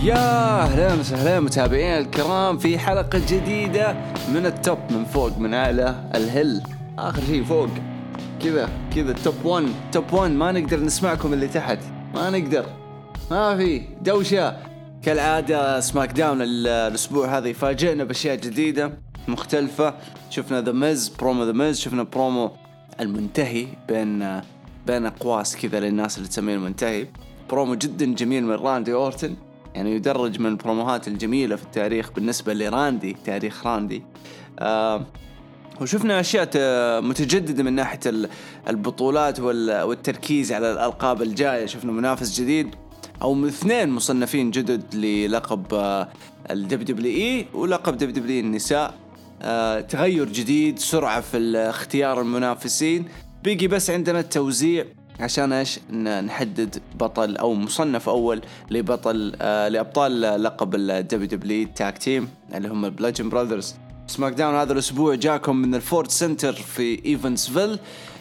يا أهلا وسهلا متابعين الكرام في حلقة جديدة من التوب، من فوق، من أعلى الهل، آخر شيء فوق كذا توب 1 ما نقدر نسمعكم اللي تحت، ما نقدر، ما في دوشة كالعادة. سماك داون الأسبوع هذا فاجئنا بأشياء جديدة مختلفة. شفنا برومو ذا ميز، شفنا برومو المنتهي بين أقواس كذا للناس اللي تسميه المنتهي. برومو جدا جميل من راندي أورتن، يعني يدرج من البروموهات الجميلة في التاريخ بالنسبة لراندي، تاريخ راندي. وشفنا أشياء متجددة من ناحية البطولات والتركيز على الألقاب الجاية. شفنا منافس جديد أو اثنين مصنفين جدد للقب WWE ولقب WWE النساء. تغير جديد، سرعة في اختيار المنافسين. بيجي بس عندنا التوزيع عشان ايش نحدد بطل او مصنف اول لابطال لقب الدبليو دبليو تاك تيم اللي هم البلاجن براذرز. سماك داون هذا الاسبوع جاكم من الفورد سنتر في ايفنسفيل،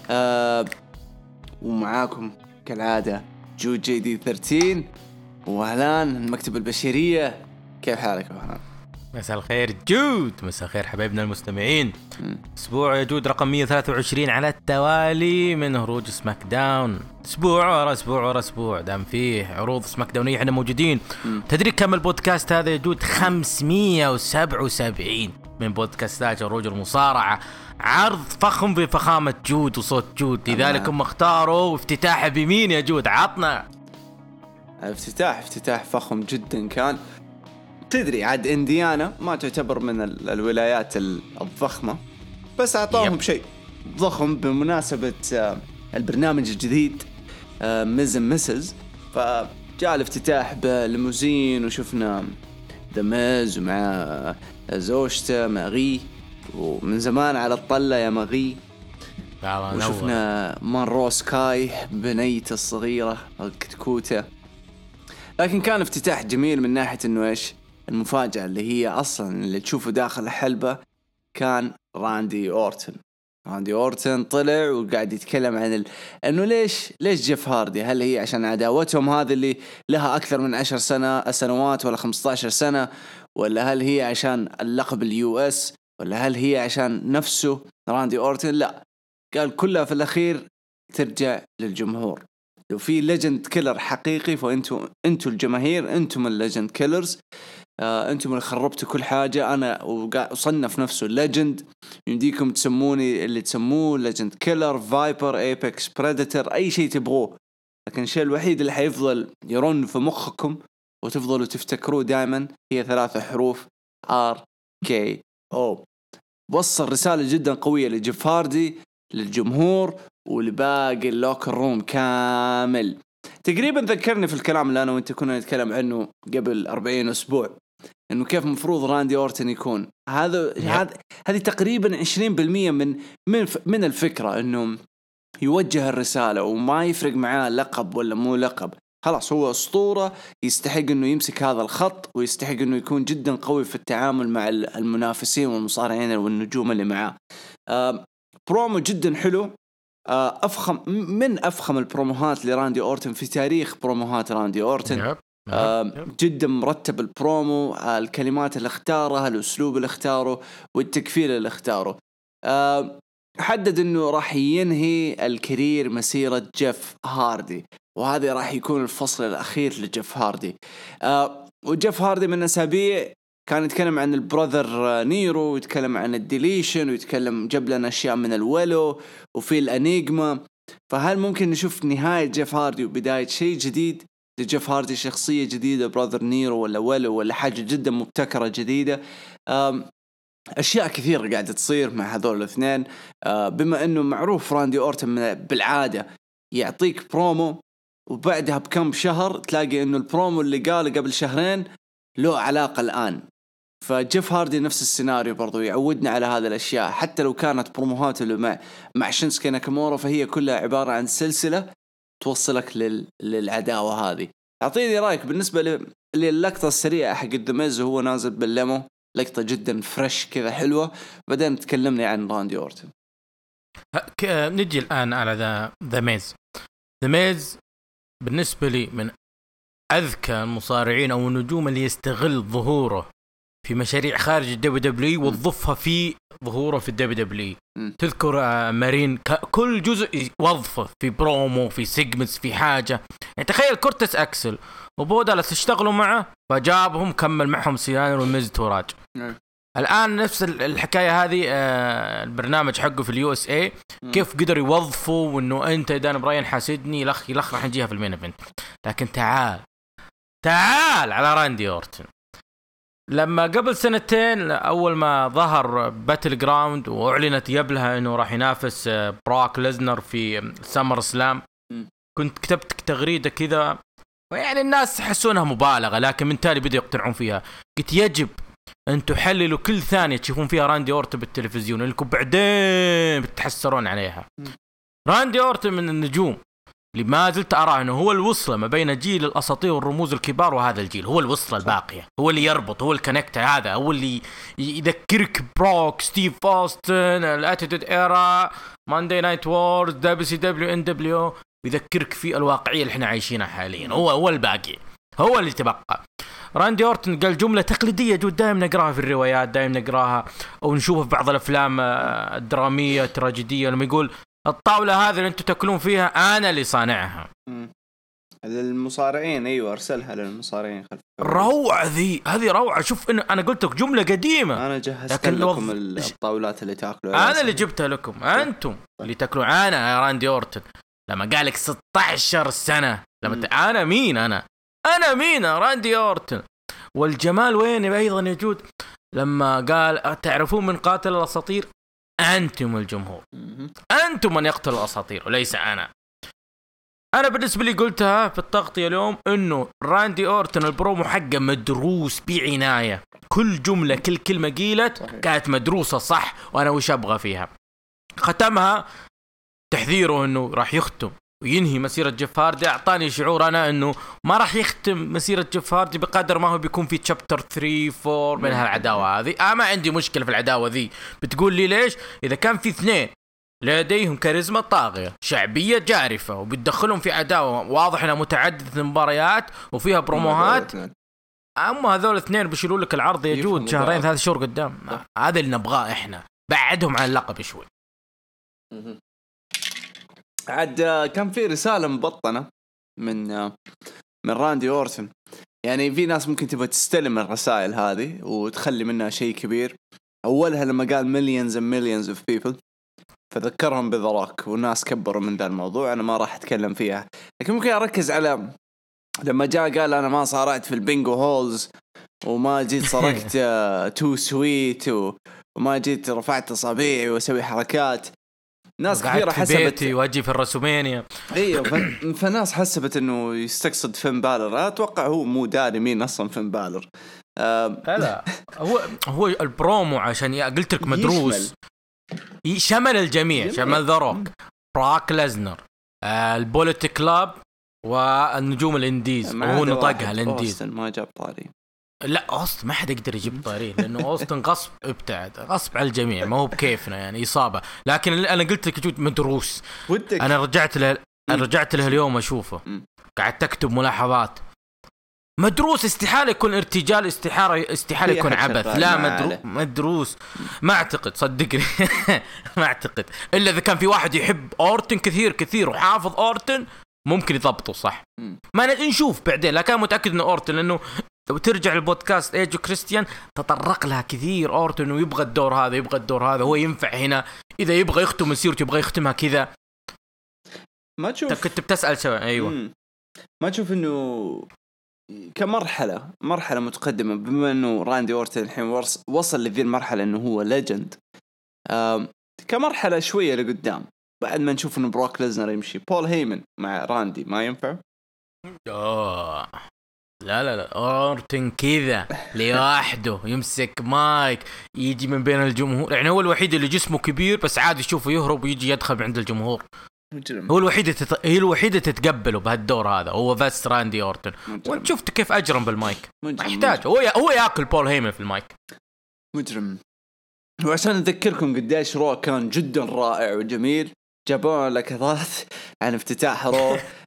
ومعاكم كالعاده جو جي دي 13 وهلان المكتب البشريه. كيف حالك وهلان؟ مساء الخير جود، مساء الخير حبايبنا المستمعين. اسبوع يا جود رقم 123 على التوالي من هروج سماك داون، اسبوع ورا اسبوع ورا اسبوع دام فيه عروض سماك داونية احنا موجودين. تدري كم البودكاست هذا يا جود؟ 577 من بودكاستات هروج المصارعة. عرض فخم بفخامة جود وصوت جود، لذلك هم اختاروا افتتاح بمين يا جود؟ عطنا. افتتاح فخم جدا كان. تدري عاد انديانا ما تعتبر من الولايات الضخمة، بس أعطاهم شيء ضخم بمناسبة البرنامج الجديد ميز مسز. فجاء الافتتاح بالليموزين وشفنا ذا ميز ومع زوجته ماغي، ومن زمان على الطلة يا ماغي. وشفنا مانرو سكاي بنيته الصغيرة الكتكوتة. لكن كان افتتاح جميل من ناحية انه ايش المفاجأة اللي هي أصلاً اللي تشوفه داخل الحلبة. كان راندي أورتن طلع وقاعد يتكلم عن إنه ليش جيف هاردي. هل هي عشان عداوتهم هذه اللي لها أكثر من 10 سنوات ولا 15 سنة، ولا هل هي عشان اللقب US، ولا هل هي عشان نفسه راندي أورتن؟ لا، قال كلها في الأخير ترجع للجمهور. لو في ليجند كيلر حقيقي فأنتوا الجماهير، أنتم الليجند كيلرز. أنتم اللي خربتوا كل حاجة. أنا وصنف نفسه ليجند، يمديكم تسموني اللي تسموه ليجند كيلر، فايبر، ايبكس، بريديتر، أي شيء تبغوه. لكن الشيء الوحيد اللي حيفضل يرن في مخكم وتفضلوا تفتكروه دائما هي 3 حروف RKO. وصل رسالة جدا قوية لجيف هاردي، للجمهور ولباقي اللوكر روم كامل. تقريبا ذكرني في الكلام اللي أنا وإنت كنا نتكلم عنه قبل 40 أسبوع، إنه كيف مفروض راندي أورتن يكون. هذه تقريبا 20% من الفكرة، إنه يوجه الرسالة وما يفرق معاه لقب ولا مو لقب. خلاص هو أسطورة، يستحق إنه يمسك هذا الخط، ويستحق إنه يكون جدا قوي في التعامل مع المنافسين والمصارعين والنجوم اللي معاه. برومو جدا حلو، أفخم البروموهات لراندي أورتن في تاريخ بروموهات راندي أورتن. جدا مرتب البرومو، الكلمات اللي اختارها، الأسلوب اللي اختاره، والتكفيل اللي اختاره. حدد انه راح ينهي الكارير مسيرة جيف هاردي، وهذا راح يكون الفصل الأخير لجيف هاردي. وجيف هاردي من أسابيع كان يتكلم عن البراذر نيرو، ويتكلم عن الديليشن، ويتكلم جاب لنا أشياء من الولو وفي الأنيجما. فهل ممكن نشوف نهاية جيف هاردي وبداية شيء جديد لجيف هاردي، شخصية جديدة، براذر نيرو ولا ولو، ولا حاجة جدا مبتكرة جديدة؟ أشياء كثيرة قاعدة تصير مع هذول الاثنين. بما أنه معروف راندي أورتن بالعادة يعطيك برومو وبعدها بكم شهر تلاقي أنه البرومو اللي قاله قبل شهرين له علاقة الآن. فجيف هاردي نفس السيناريو برضو، يعودنا على هذه الأشياء. حتى لو كانت بروموهات اللي مع شينسكي ناكامورا، فهي كلها عبارة عن سلسلة توصلك للعداوة هذه. أعطيني رأيك بالنسبة للقطة السريعة حق الدميز وهو نازل بالليمو، لقطة جدا فريش كذا حلوة. بعدين تكلمني عن راندي أورتن. نجي الآن على ذا ميز بالنسبة لي من أذكى المصارعين أو النجوم اللي يستغل ظهوره في مشاريع خارج الدبليو دبليو وتضيفها في ظهوره في الدبليو دبليو. تذكر مارين كل جزء يوظفه في برومو، في سيجمنتس، في حاجة. يعني تخيل كورتس أكسل وبودالاس اشتغلوا معه فجابهم كمل معهم سيانر وميز توراج. الآن نفس الحكاية هذه البرنامج حقه في اليو اس اي كيف قدر يوظفوا وإنه أنت دان براين حاسدني يلخ راح نجيها في المين ايفنت. لكن تعال على راندي أورتن. لما قبل سنتين أول ما ظهر باتل جراوند وأعلنت يبلها إنه راح ينافس براك ليزنر في سامر سلام، كنت كتبت تغريدة كذا ويعني الناس حسونها مبالغة، لكن من تالي بدأوا يقتنعون فيها. قلت يجب أن تحللوا كل ثانية تشوفون فيها راندي أورتن بالتلفزيون لأنكم بعدين بتحسرون عليها. راندي أورتن من النجوم اللي ما زلت أراه أنه هو الوصلة ما بين جيل الأساطير والرموز الكبار وهذا الجيل. هو الوصلة الباقية، هو اللي يربط، هو الكونكت، هذا هو اللي يذكرك بروك، ستيف أوستن، الاتيتود إيرا، ماندي نايت وورز، دبليو سي دبليو ان دبليو، يذكرك في الواقعية اللي احنا عايشينها حاليا. هو الباقي، هو اللي تبقى. راندي أورتن قال جملة تقليدية جدا دائما نقراها في الروايات، دائما نقراها أو نشوفها في بعض الأفلام الدرامية التراجيدية، لما يقول الطاولة هذه اللي انتم تاكلون فيها انا اللي صانعها. للمصارعين. ايوه ارسلها للمصارعين. روعة هذه روعة. شوف انا قلت لك جملة قديمة. انا جهزت لكم الطاولات اللي تاكلوا، انا اللي جبتها لكم، انتم اللي تاكلوا. انا يا راندي أورتن لما قالك 16 سنة لما انا مين؟ انا مين راندي أورتن. والجمال وين ايضا يجود لما قال تعرفون من قاتل الاساطير؟ أنتم الجمهور، أنتم من يقتل الأساطير وليس أنا. بالنسبة لي قلتها في التغطية اليوم إنه راندي أورتن البرومو حقه مدروس بعناية، كل جملة كل كلمة قيلت كانت مدروسة صح وأنا وش أبغى فيها. ختمها تحذيره إنه راح يختم وينهي مسيرة جيف هاردي. أعطاني شعور أنا إنه ما راح يختم مسيرة جيف هاردي بقدر ما هو بيكون في تشابتر 3-4 من هالعداوة هذه. ما عندي مشكلة في العداوة ذي. بتقول لي ليش؟ إذا كان في اثنين لديهم كاريزما طاغية، شعبية جارفة، وبتدخلهم في عداوة واضح أنها متعددة المباريات وفيها بروموهات، أما هذول الاثنين بيشيلوا لك العرض يجود شهرين 3 شهور قدام. هذا اللي نبغاه إحنا. بعدهم عن اللقب شوي. عاد كان في رسالة مبطنة من راندي أورتن. يعني في ناس ممكن تبغى تستلم الرسائل هذه وتخلي منها شيء كبير. أولها لما قال millions and millions of people، فذكرهم بذراك والناس كبروا من ذا الموضوع. أنا ما راح أتكلم فيها، لكن ممكن أركز على لما جاء قال أنا ما صارعت في البينجو هولز وما جيت صرقت تو سويت وما جيت رفعت أصابعي وأسوي حركات. ناس كثيرة حسبت واجي في الرسومينيا. ايوه فناس حسبت انه يستقصد فين بالر. اتوقع هو مو داري مين اصلا فين بالر. لا هو البرومو عشان قلت لك مدروس شمل الجميع. شمل ذا روك، براك ليزنر، البوليت كلاب والنجوم الانديز. وهو نطقها الانديز. ما جاب طاري. لا أوستن ما حد يقدر يجيب طاري لأنه أوستن غصب ابتعد، غصب على الجميع، ما هو بكيفنا يعني إصابة. لكن أنا قلت لك جود مدروس. أنا رجعت له اليوم أشوفه قاعد تكتب ملاحظات. مدروس. استحالة يكون ارتجال، استحالة يكون عبث. لا مدروس. ما أعتقد صدقني ما أعتقد إلا إذا كان في واحد يحب أورتن كثير وحافظ أورتن ممكن يضبطه صح. ما نشوف بعدين. لكن متأكد إنه أورتن، لأنه لو ترجع البودكاست ايجو كريستيان تطرق لها كثير أورتن انه يبغى الدور هذا هو ينفع هنا. اذا يبغى يختم مسيرته يبغى يختمها كذا. ما تشوف كنت بتسأل سوا. ايوه ما تشوف انه كمرحلة متقدمة بما انه راندي أورتن الحين وصل لذي المرحلة انه هو ليجند، كمرحلة شوية لقدام بعد ما نشوف انه بروك ليزنر يمشي بول هيمن مع راندي ما ينفع. لا أورتن كذا لوحده يمسك مايك يجي من بين الجمهور. يعني هو الوحيد اللي جسمه كبير بس عادي يشوفه يهرب ويجي يدخل عند الجمهور. هو هي الوحيدة تتقبله بهالدور هذا. هو بس راندي أورتن. وانت شفت كيف أجرم بالمايك. ما يحتاج هو يأكل بول هيمن في المايك. مجرم. وعشان أذكركم قديش رو كان جدا رائع وجميل، جابوا لقطات عن افتتاح رو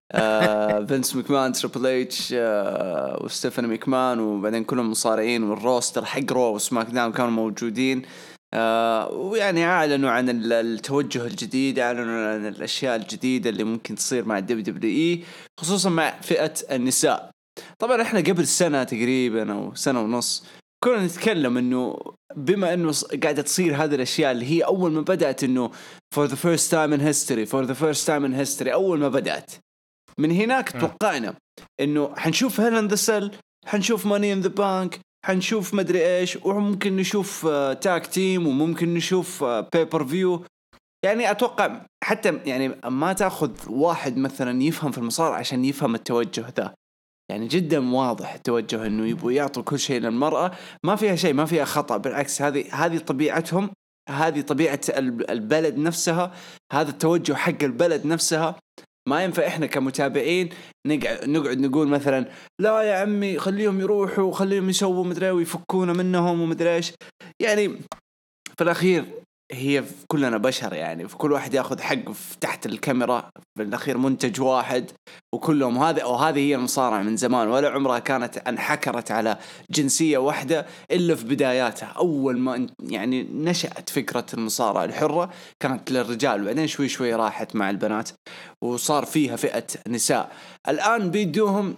فينس مكمان، تريبل اتش، وستيفاني مكمان، وبعدين كلهم مصارعين، والروستر حق رو وسماك داون كانوا موجودين. ويعني أعلنوا عن التوجه الجديد، أعلنوا عن الأشياء الجديدة اللي ممكن تصير مع WWE، خصوصا مع فئة النساء. طبعا احنا قبل سنة تقريبا أو سنة ونص كنا نتكلم إنه بما إنه قاعدة تصير هذه الأشياء اللي هي أول ما بدأت إنه for the first time in history أول ما بدأت من هناك توقعنا إنه حنشوف هيل إن ذا سيل، حنشوف ماني إن ذا بانك، حنشوف مدري إيش، وممكن نشوف تاك تيم، وممكن نشوف بيبر فيو. يعني أتوقع حتى يعني ما تأخذ واحد مثلا يفهم في المصارعة عشان يفهم التوجه ذا. يعني جدا واضح التوجه إنه يبغوا يعطوا كل شيء للمرأة، ما فيها شيء، ما فيها خطأ، بالعكس هذه طبيعتهم، هذه طبيعة البلد نفسها، هذا التوجه حق البلد نفسها. ما ينفع إحنا كمتابعين نقعد نقول مثلا لا يا عمي خليهم يروحوا وخليهم يسووا مدري ويفكونا منهم ومدري إيش. يعني في الأخير هي كلنا بشر، يعني في كل واحد يأخذ حقه تحت الكاميرا، في الأخير منتج واحد وكلهم وهذه هي المصارعة من زمان، ولا عمرها كانت انحكرت على جنسية واحدة إلا في بداياتها. أول ما يعني نشأت فكرة المصارعة الحرة كانت للرجال، وبعدين شوي شوي راحت مع البنات وصار فيها فئة نساء. الآن بيدوهم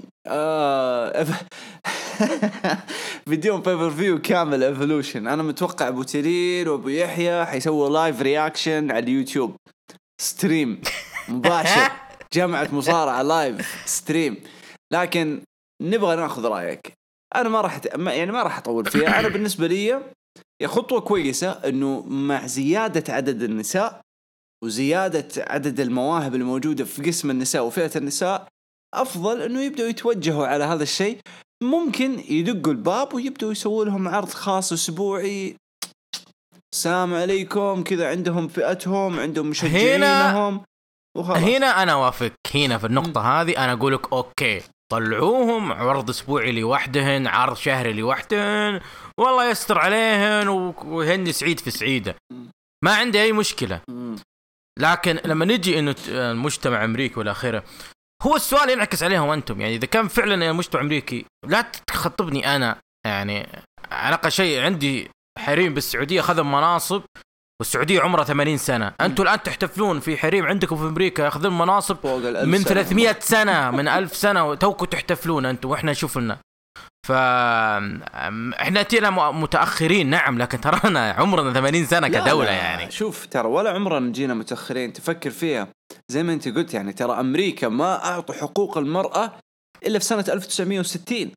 فيديو بيبر فيو كامل ايفولوشن. انا متوقع ابو ترير وابو يحيى حيسووا لايف رياكشن على اليوتيوب، ستريم مباشر، جمعة مصارعة لايف ستريم. لكن نبغى ناخذ رايك. انا ما راح اطول فيها. انا بالنسبه لي هي خطوه كويسه انه مع زياده عدد النساء وزياده عدد المواهب الموجوده في قسم النساء وفئه النساء، افضل انه يبداوا يتوجهوا على هذا الشيء. ممكن يدقوا الباب ويبدأوا يسووا لهم عرض خاص أسبوعي، السلام عليكم كذا، عندهم فئتهم، عندهم مشجعينهم. هنا أنا وافق. هنا في النقطة هذه أنا أقولك أوكي، طلعوهم عرض أسبوعي لوحدهن، عرض شهري لوحدهن، والله يستر عليهن وهن سعيد في سعيدة، ما عندي أي مشكلة. لكن لما نجي إنه المجتمع أمريكي والآخرة، هو السؤال ينعكس عليهم أنتم. يعني إذا كان فعلا مجتمع أمريكي، لا تخطبني أنا. يعني أنا شيء عندي حريم بالسعودية خذوا مناصب، والسعودية عمرها 80 سنة. أنتم الآن تحتفلون في حريم عندكم في أمريكا يأخذون مناصب من 300 سنة من 1000 سنة، وتوكوا تحتفلون أنتم وإحنا شوفنا. فإحنا تينا متأخرين نعم، لكن ترانا عمرنا 80 سنة كدولة. لا يعني شوف، ترى ولا عمرنا جينا متأخرين. تفكر فيها زي ما أنت قلت، يعني ترى أمريكا ما أعطوا حقوق المرأة إلا في سنة 1960.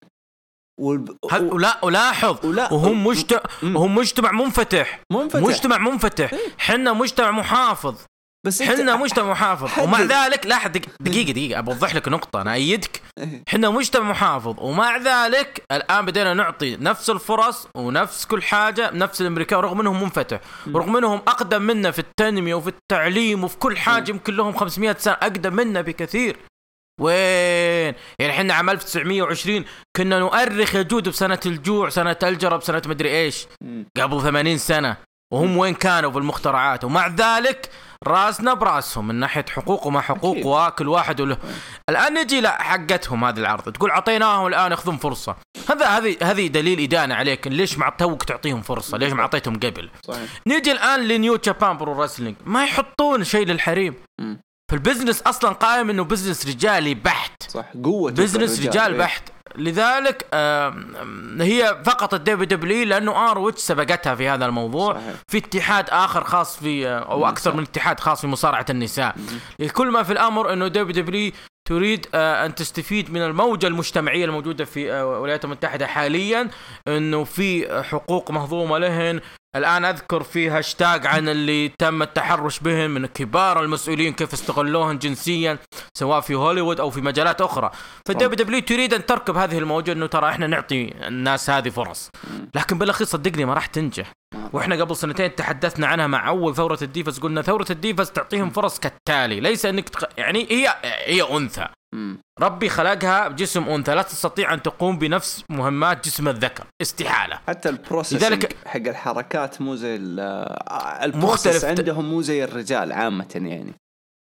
ولاحظ وهم مجتمع منفتح. مجتمع منفتح. حنا مجتمع محافظ، بس حنا مجتمع محافظ ومع ذلك لاحظ دقيقة أوضح لك نقطة، أنا أيدك. حنا مجتمع محافظ ومع ذلك الآن بدينا نعطي نفس الفرص ونفس كل حاجة نفس الأمريكا، رغم أنهم منفتح، ورغم أنهم أقدم منا في التنمية وفي التعليم وفي كل حاجة، يمكن لهم 500 سنة أقدم منا بكثير. وين يعني حنا عام 1920 كنا نؤرخ يجود بسنة الجوع، سنة الجرب، سنة مدري إيش، قبل 80 سنة. وهم وين كانوا في المخترعات؟ ومع ذلك راسنا براسهم من ناحية حقوق وما حقوق، وكل واحد وله. الآن نجي لا حقتهم هذا العرض، تقول عطيناهم الآن يأخذون فرصة. هذه دليل إدانة عليك. ليش ما توك تعطيهم فرصة؟ ليش ما عطيتهم قبل؟ صحيح. نجي الآن لنيو جابان برو راسلينج، ما يحطون شيء للحريم. في البزنس أصلا قائم إنه بزنس رجالي بحت. صح، قوة بزنس رجال بحت. لذلك هي فقط الDWE لأنه آرويتش سبقتها في هذا الموضوع. صحيح. في اتحاد آخر خاص في أو أكثر من اتحاد خاص في مصارعة النساء. كل ما في الأمر إنه WWE تريد أن تستفيد من الموجة المجتمعية الموجودة في الولايات المتحدة حاليا، إنه في حقوق مهضومة لهن. الآن أذكر في هاشتاج عن اللي تم التحرش بهم من كبار المسؤولين، كيف استغلوهن جنسيا سواء في هوليوود أو في مجالات أخرى. فالDWE تريد أن تركب هذه الموجة، إنه ترى إحنا نعطي الناس هذه فرص، لكن بالأخير صدقني ما راح تنجح. وإحنا قبل سنتين تحدثنا عنها مع أول ثورة الديفاس، قلنا ثورة الديفاس تعطيهم فرص كالتالي، ليس أنك يعني هي أنثى، ربي خلقها بجسم أنثى، لا تستطيع أن تقوم بنفس مهمات جسم الذكر، استحالة. حتى البروسيس حق الحركات مو زي البروسيس عندهم، مو زي الرجال عامة يعني.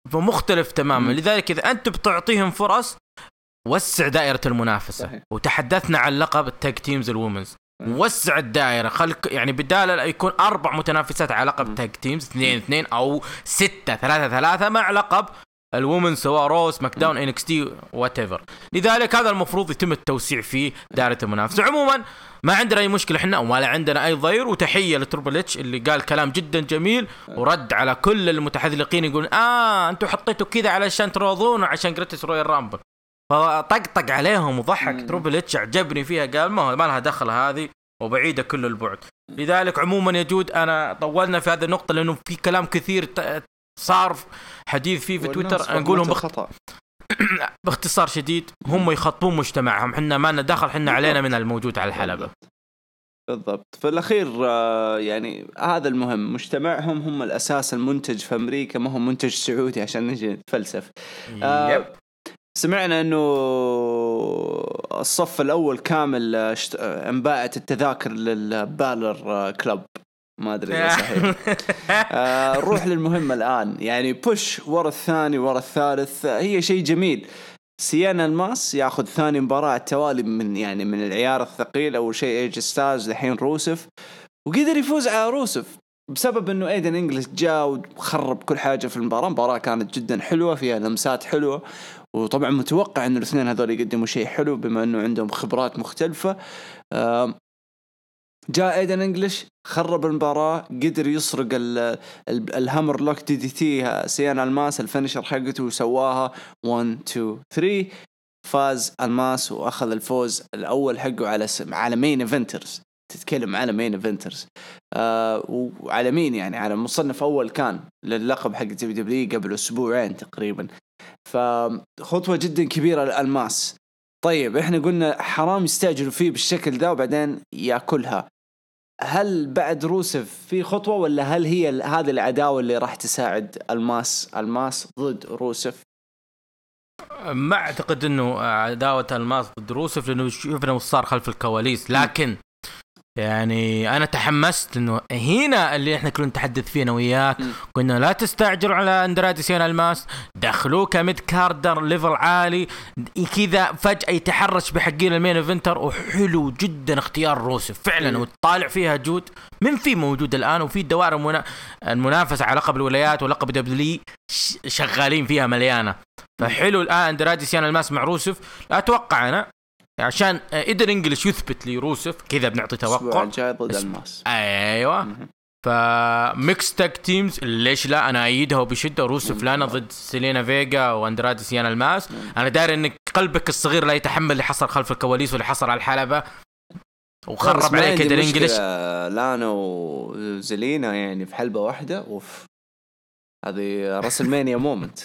فمختلف تماما. لذلك إذا أنت بتعطيهم فرص وسع دائرة المنافسة. صحيح. وتحدثنا عن لقب التاج تيمز الوومنز، وسع الدائرة، خلك يعني بدال يكون 4 متنافسات على لقب تاج تيمز 2-2 أو 6-3-3 مع لقب الوومن، سواء روس ماك داون انكستي وات ايفر. لذلك هذا المفروض يتم التوسيع في دائرة المنافسة. عموما ما عندنا اي مشكله احنا ولا عندنا اي ضير، وتحيه لتربل اتش اللي قال كلام جدا جميل ورد على كل المتحذلقين يقولون انتوا حطيتوا كذا علشان تراضون وعشان جريتس رويال رامبل، فطقطق عليهم وضحك. تربل اتش عجبني فيها، قال ما لها دخل هذه وبعيده كل البعد. لذلك عموما يا جود انا طولنا في هذه النقطه لانه في كلام كثير صار حديث فيه في تويتر، نقولهم باختصار شديد هم يخطبون مجتمعهم، حنا ما لنا دخل، حنا علينا من الموجود على الحلبة. بالضبط. في الأخير يعني هذا المهم، مجتمعهم هم الأساس، المنتج في أمريكا ما هو منتج سعودي عشان نجي نتفلسف. سمعنا أنه الصف الأول كامل انباعت التذاكر للبالر كلب، ما أدري إذا صحيح. نروح للمهم الآن، يعني بوش ورا الثاني ورا الثالث، هي شيء جميل. سيانا الماس ياخذ ثاني مباراة توالي من العيار الثقيل. أول شيء ايج ستارز، لحين روسف، وقدر يفوز على روسف بسبب انه ايدن انجلش جاء وخرب كل حاجة في المباراة. المباراة كانت جدا حلوة، فيها لمسات حلوة، وطبعا متوقع انه الاثنين هذول يقدموا شيء حلو بما انه عندهم خبرات مختلفة. جاء ايدن انجلش خرب المباراة، قدر يسرق الهامر لوك دي تي سيانا الماس الفينشر حقته وسواها 1-2-3. فاز الماس واخذ الفوز الاول حقه على مين ايفنترز. تتكلم على مين ايفنترز وعلى مين يعني على مصنف اول كان للقب حق دبليو قبل اسبوعين تقريبا. فخطوة جدا كبيرة للماس. طيب احنا قلنا حرام يستعجلوا فيه بالشكل ده وبعدين ياكلها. هل بعد روسف في خطوة، ولا هل هي هذه العداوة اللي راح تساعد الماس ضد روسف؟ ما اعتقد انه عداوة الماس ضد روسف، لانه شوفنا وش صار خلف الكواليس. لكن يعني انا تحمست انه هنا اللي احنا كنا نتحدث فيه انا وياك، قلنا لا تستعجلوا على اندرادي سيانا الماس، دخلوه كميد كاردر ليفل عالي كذا، فجأة يتحرش بحقين المين ايفنتر، وحلو جدا اختيار روسف فعلا. وتطالع فيها جود من في موجود الان، وفي الدوائر المنافسة على لقب الولايات ولقب دبليو شغالين فيها مليانة. فحلو الان اندرادي سيانا الماس مع روسف. لا اتوقع انا عشان إيدن إنجلش يثبت لي روسف كذا بنعطي توقع جاي ضد الماس. ايوه. فميكس تاك تيمز ليش لا، انا ايدها وبشده. روسف لانا ضد سيلينا فيجا واندرادي سيانا الماس. انا داري انك قلبك الصغير لا يتحمل اللي حصل خلف الكواليس واللي حصل على الحلبة وخرب عليك إيدن إنجلش. لانا وزلينا يعني في حلبة واحدة، اوف هذه راسلمانيا مومنت.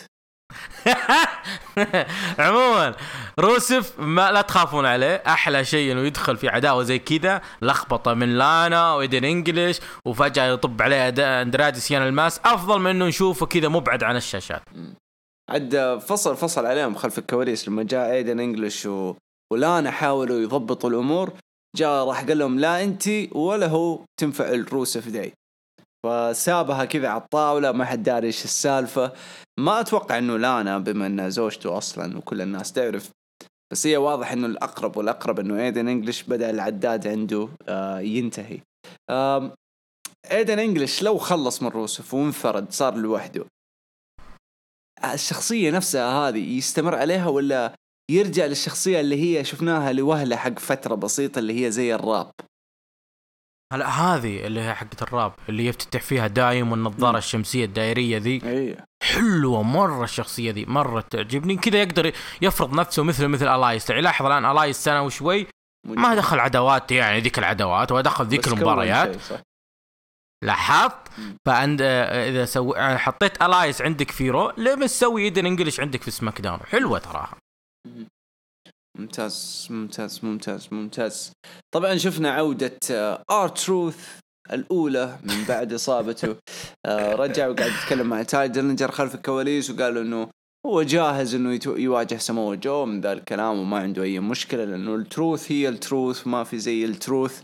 عموما روسف ما لا تخافون عليه، احلى شيء انه يدخل في عداوه زي كذا لخبطه من لانا وإيدن إنجلش وفجاه يطب عليه اندرادي سيانا الماس، افضل من انه نشوفه كذا مبعد عن الشاشات. عد فصل عليهم خلف الكواليس لما جاء إيدن إنجلش ولانا حاولوا يضبطوا الامور، جاء راح قال لهم لا انتي ولا هو تنفع الروسف داي، فسابها كذا على الطاولة، ما حد داري ايش السالفة. ما اتوقع انه لانا بما انها زوجته اصلا وكل الناس تعرف، بس هي واضح انه الاقرب والاقرب انه ايدن انجلش بدأ العداد عنده ينتهي. ايدن انجلش لو خلص من روسف وانفرد صار لوحده، الشخصية نفسها هذه يستمر عليها ولا يرجع للشخصية اللي هي شفناها لوهلة حق فترة بسيطة اللي هي زي الراب؟ هلا هذه اللي هي حقة الراب اللي يفتتح فيها دايم والنظارة الشمسية الدائرية ذي حلوة مرة. الشخصية ذي مرة تعجبني كذا، يقدر يفرض نفسه مثل ألايس. لاحظ الآن ألايس سنة وشوي ما دخل عداوات يعني ذيك العداوات ودخل ذيك المباريات، لاحظت؟ فعند إذا حطيت ألايس عندك في رو، لما تسوي إيدن إنجلش عندك في سماك داون، حلوة تراها. ممتاز. طبعا شفنا عودة آر-تروث الأولى من بعد إصابته. رجع وقاعد يتكلم مع تاي ديلينجر خلف الكواليس، وقالوا إنه هو جاهز إنه يواجه سمو جو من ذا الكلام وما عنده أي مشكلة، لأنه التروث هي التروث وما في زي التروث.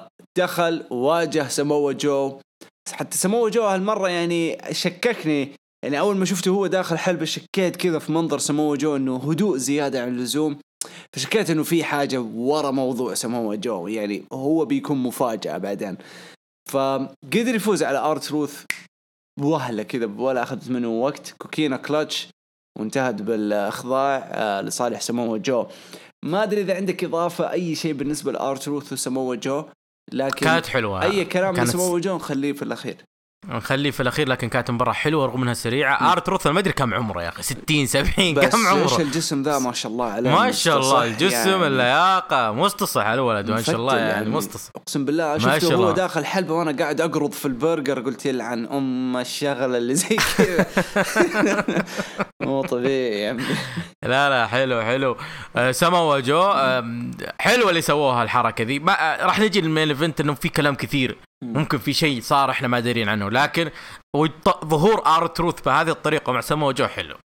فدخل وواجه سمو جو. حتى سمو جو هالمرة يعني شككني يعني أول ما شفته هو داخل حلبة شكيت كذا في منظر سمو جو إنه هدوء زيادة عن اللزوم، فشكيت إنه في حاجة ورا موضوع سمو جو، يعني هو بيكون مفاجأة بعدين. فقدر يفوز على آر-تروث بوهلة كذا ولا أخذت منه وقت، كوكينا كلتش وانتهت بالإخضاع لصالح سمو جو. ما أدري إذا عندك إضافة أي شيء بالنسبة لآر-تروث وسمو جو، لكن كانت حلوة. أي كلام من سمو جو نخليه في الأخير. لكن كانت مباراة حلوة رغم انها سريعة. آر-تروث ما ادري كم عمره يا اخي، 60 70 كم عمره؟ بس الجسم ذا ما شاء الله عليه، ما شاء الله الجسم يعني اللياقة مستصح على الولد ما شاء الله، يعني مستصح اقسم بالله. شفته هو داخل حلبة وانا قاعد اقرض في البرجر، قلت يلعن الشغله اللي زي كذا. مو طبيعي يعني. لا حلو. سمو جو حلوة اللي سووها الحركة ذي. راح نجي للمين ايفنت انه في كلام كثير، ممكن في شيء صار احنا ما دارين عنه، لكن ظهور آر-تروث بهذه الطريقة مع سمو جو حلو.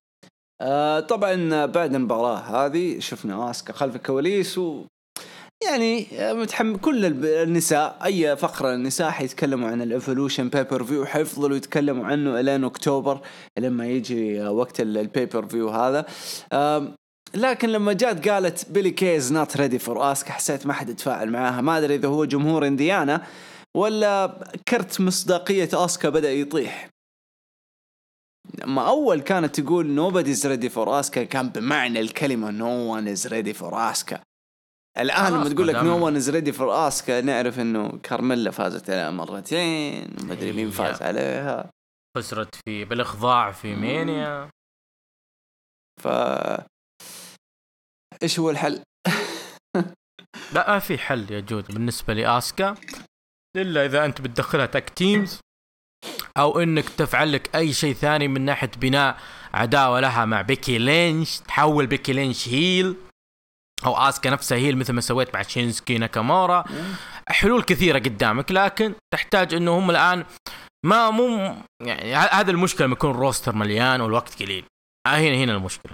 طبعا بعد المباراة هذه شفنا آسكا خلف الكواليس، يعني كل النساء أي فقرة النساء حيتكلموا عن الإيفولوشن بيبر فيو، حيفضلوا يتكلموا عنه إلى أكتوبر لما يجي وقت البيبر فيو هذا. لكن لما جات قالت بيلي كيز نوت ريدي فور آسكا، حسيت ما حد يتفاعل معاها. ما أدري إذا هو جمهور إنديانا ولا كرت مصداقية آسكا بدأ يطيح. ما أول كانت تقول nobody's ready for آسكا كان بمعنى الكلمة no one is ready for آسكا. الآن لما تقول لك no one is ready for آسكا نعرف إنه كارميلا فازت عليها مرتين، ما أدري مين فاز عليها، خسرت بالإخضاع في مانيا. إيش هو الحل؟ لا في حل يا جود بالنسبة لآسكا، إلا إذا أنت بتدخلها تاك تيمز أو إنك تفعل لك أي شيء ثاني من ناحية بناء عداوة لها مع بيكي لينش، تحول بيكي لينش هيل أو آسكا نفسها هيل مثل ما سويت مع شينسكي ناكامورا. حلول كثيرة قدامك، لكن تحتاج إنه هم الآن مو يعني هذا المشكلة لما يكون الروستر مليان والوقت قليل. هنا المشكلة.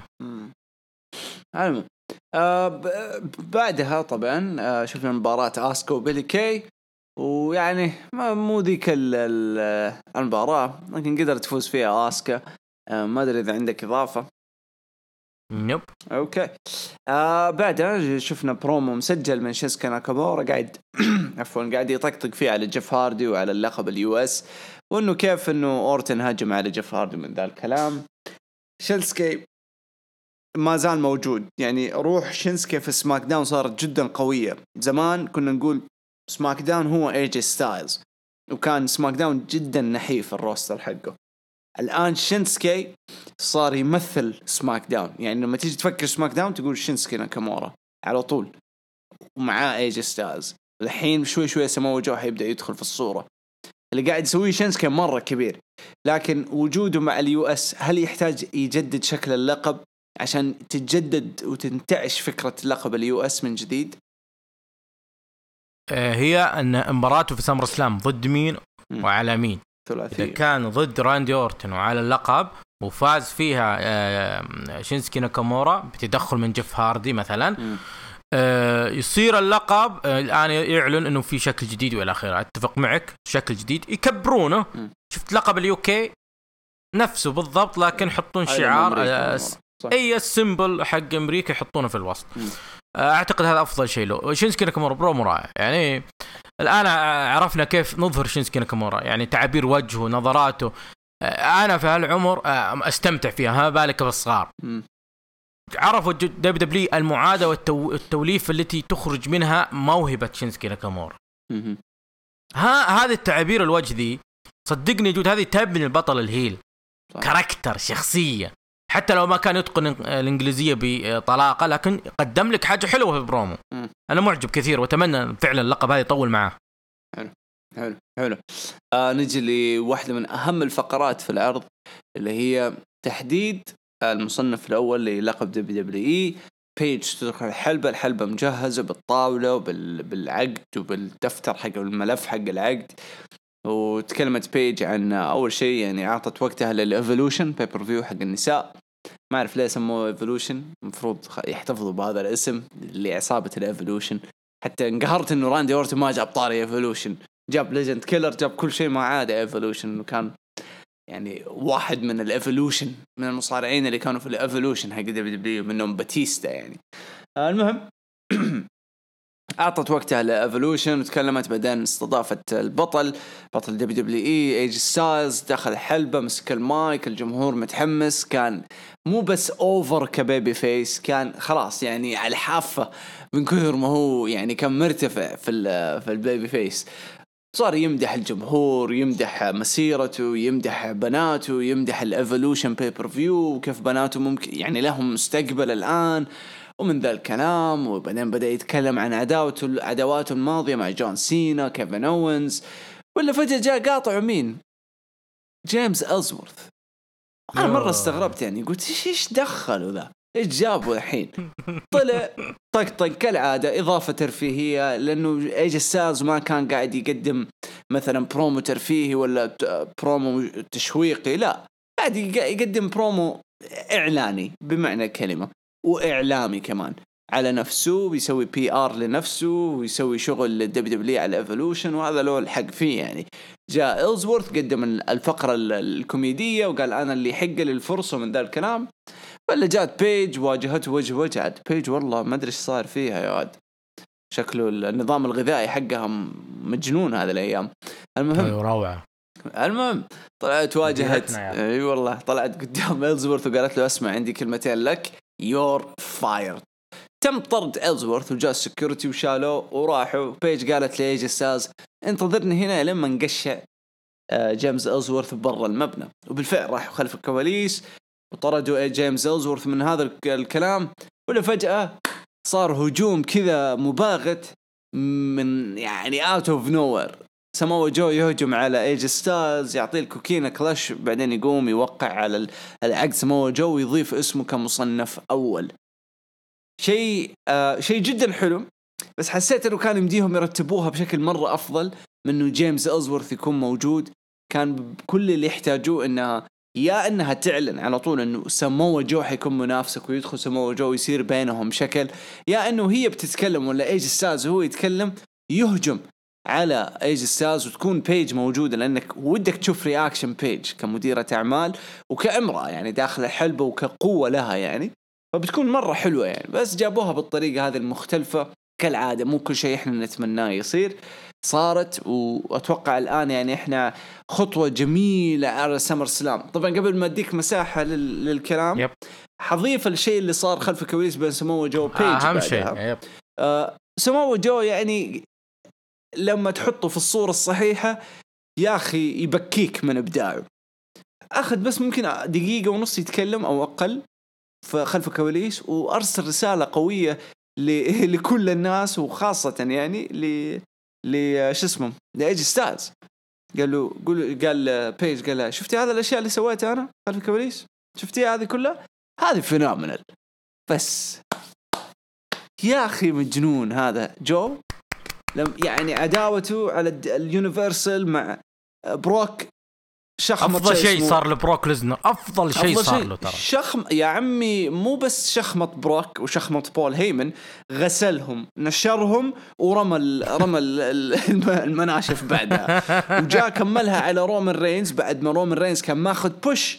بعدها طبعا شفنا مباراة آسكا وبيلي كي، ويعني مو ذيك المباراة، لكن قدرت تفوز فيها آسكا. ما أدري إذا عندك إضافة. نوب. أوكي. بعدها شفنا برومو مسجل من شينسكي ناكامورا قاعد قاعد يطقطق فيه على جيف هاردي وعلى اللقب الUS، وإنه كيف إنه أورتن هاجم على جيف هاردي من ذا الكلام. شينسكي ما زال موجود، يعني روح شينسكي في سماك داون صارت جدا قوية. زمان كنا نقول سماك داون هو AJ ستايلز، وكان سماك داون جدا نحيف الروستر حقه. الآن شينسكي صار يمثل سماك داون، يعني لما تيجي تفكر سماك داون تقول شينسكي ناكامورا على طول، ومعاه AJ ستايلز. الحين شوي شوي سمو جو حيبدأ يدخل في الصورة. اللي قاعد يسويه شينسكي مرة كبير، لكن وجوده مع الUS هل يحتاج يجدد شكل اللقب عشان تتجدد وتنتعش فكرة لقب الUS من جديد؟ هي أن مباراته في سمر سلام ضد مين وعلى مين؟ إذا كان ضد راندي أورتن وعلى اللقب وفاز فيها شينسكي ناكامورا بتدخل من جيف هاردي مثلا، يصير اللقب الآن يعلن أنه في شكل جديد وإلى آخره. أتفق معك، شكل جديد يكبرونه. شفت لقب الUK نفسه بالضبط، لكن يحطون شعار أي السيمبل حق أمريكا يحطونه في الوسط. أعتقد هذا أفضل شيء له. شينسكي ناكامورا برومو رائع، يعني الآن عرفنا كيف نظهر شينسكي ناكامورا، يعني تعابير وجهه نظراته. أنا في هالعمر أستمتع فيها، ما بالك بالصغار. عرفوا WWE المعادة والتوليف التي تخرج منها موهبة شينسكي ناكامورا. هذه التعابير الوجه ذي صدقني جود هذه تبني البطل الهيل كاركتر شخصية، حتى لو ما كان يتقن الإنجليزية بطلاقة، لكن قدم لك حاجة حلوة في البرومو. أنا معجب كثير وأتمنى فعلا اللقب هذا يطول معاه. حلو. نجي لواحدة من أهم الفقرات في العرض، اللي هي تحديد المصنف الأول للقب WWE. بيج تدخل الحلبة مجهزة بالطاولة وبالعقد وبالدفتر حق الملف حق العقد. وتكلمت بيج عن أول شيء، يعني عطت وقتها للإيفولوشن بيبر فيو حق النساء. ما أعرف ليه سموه إيفولوشن، مفروض يحتفظوا بهذا الاسم لعصابة الإيفولوشن. حتى انقهرت إنه راندي أورتن ما جاب طاري إيفولوشن، جاب ليجند كيلر، جاب كل شيء ما عاد إيفولوشن، وكان يعني واحد من الإيفولوشن، من المصارعين اللي كانوا في الإيفولوشن حق دبليو منهم باتيستا يعني. المهم أعطت وقتها لإيفولوشن وتكلمت، بعدين استضافت بطل دبليو ايج ستايلز، دخل حلبة، مسك المايك، الجمهور متحمس، كان مو بس اوفر كبيبي فيس، كان خلاص يعني على الحافة من كثر ما هو يعني كان مرتفع في البيبي فيس. صار يمدح الجمهور، يمدح مسيرته، يمدح بناته، يمدح الإيفولوشن بيبر فيو وكيف بناته ممكن يعني لهم مستقبل الآن ومن ذا الكلام. وبعدين بدأ يتكلم عن عداواته الماضية مع جون سينا، كيفن أوينز، ولا فجأة جاء قاطع مين؟ جيمس إلزورث. أنا مرة استغربت يعني، قلت إيش دخلوا ذا؟ إيش جابوا الحين؟ طلع طق كالعادة، إضافة ترفيهية، لأنه إيج ستايلز ما كان قاعد يقدم مثلا برومو ترفيهي ولا برومو تشويقي، لا قاعد يقدم برومو إعلاني بمعنى الكلمة، وإعلامي كمان على نفسه، بيسوي PR لنفسه ويسوي شغل للدبليو على إيفولوشن، وهذا له الحق فيه يعني. جاء إلزورث قدم الفقرة الكوميدية وقال أنا اللي حق للفرصة من ذا الكلام. ولا جات بيج واجهته وجه عاد بيج، والله ما أدري إيش صار فيها يا عاد، شكله النظام الغذائي حقها مجنون هذه الأيام. المهم روعة. المهم طلعت واجهت اي والله، طلعت قدام إلزورث وقالت له اسمع عندي كلمتين لك، يور فايرد. تم طرد إلزورث وجاء السكيورتي وشالوه وراحوا. بيج قالت لي ايج ستايلز انتظرني هنا لما نقشع جيمس إلزورث برا المبنى. وبالفعل راحوا خلف الكواليس وطردوا جيمس إلزورث من هذا الكلام. ولا فجأة صار هجوم كذا مباغت من يعني out of nowhere. سمو جو يهجم على ايج ستايلز، يعطيه الكوكينة كلاش، بعدين يقوم يوقع على العقد سمو جو ويضيف اسمه كمصنف أول. شيء جدا حلو، بس حسيت انه كان يمديهم يرتبوها بشكل مرة افضل من انه جيمس إلزورث يكون موجود. كان كل اللي يحتاجوه انها تعلن على طول انه سمو جو حيكون منافسك ويدخل سمو جو ويصير بينهم شكل، يا انه هي بتتكلم ولا ايج ستايلز هو يتكلم يهجم على ايج ستايلز وتكون بيج موجودة، لانك ودك تشوف رياكشن بيج كمديرة اعمال وكامرأة يعني داخل الحلبة وكقوة لها يعني، فبتكون مرة حلوة يعني. بس جابوها بالطريقة هذه المختلفة كالعادة، مو كل شيء احنا نتمناه يصير صارت. واتوقع الان يعني احنا خطوة جميلة على سمر سلام. طبعا قبل ما اديك مساحة للكلام حضيف الشيء اللي صار خلف الكواليس بين سمو جو وبيج. اهم شيء سمو جو يعني لما تحطه في الصورة الصحيحة يا أخي يبكيك من إبداعه. أخذ بس ممكن دقيقة ونص يتكلم أو أقل خلف الكواليس، وأرسل رسالة قوية لكل الناس، وخاصة يعني شو اسمه لإيج ستايلز. قال بيج قال شفتي هذا الأشياء اللي سويتها أنا خلف الكواليس، شفتي هذه كلها، هذه فينومينال. بس يا أخي مجنون هذا جو. يعني عداوته على اليونيفرسال مع بروك شخمط. أفضل شيء صار لبروك ليزنر، أفضل شيء صار له ترى. يا عمي مو بس شخمط بروك وشخمط بول هيمن، غسلهم نشرهم ورمى المناشف بعدها. وجاء كملها على رومان رينز بعد ما رومان رينز كان ماخذ بوش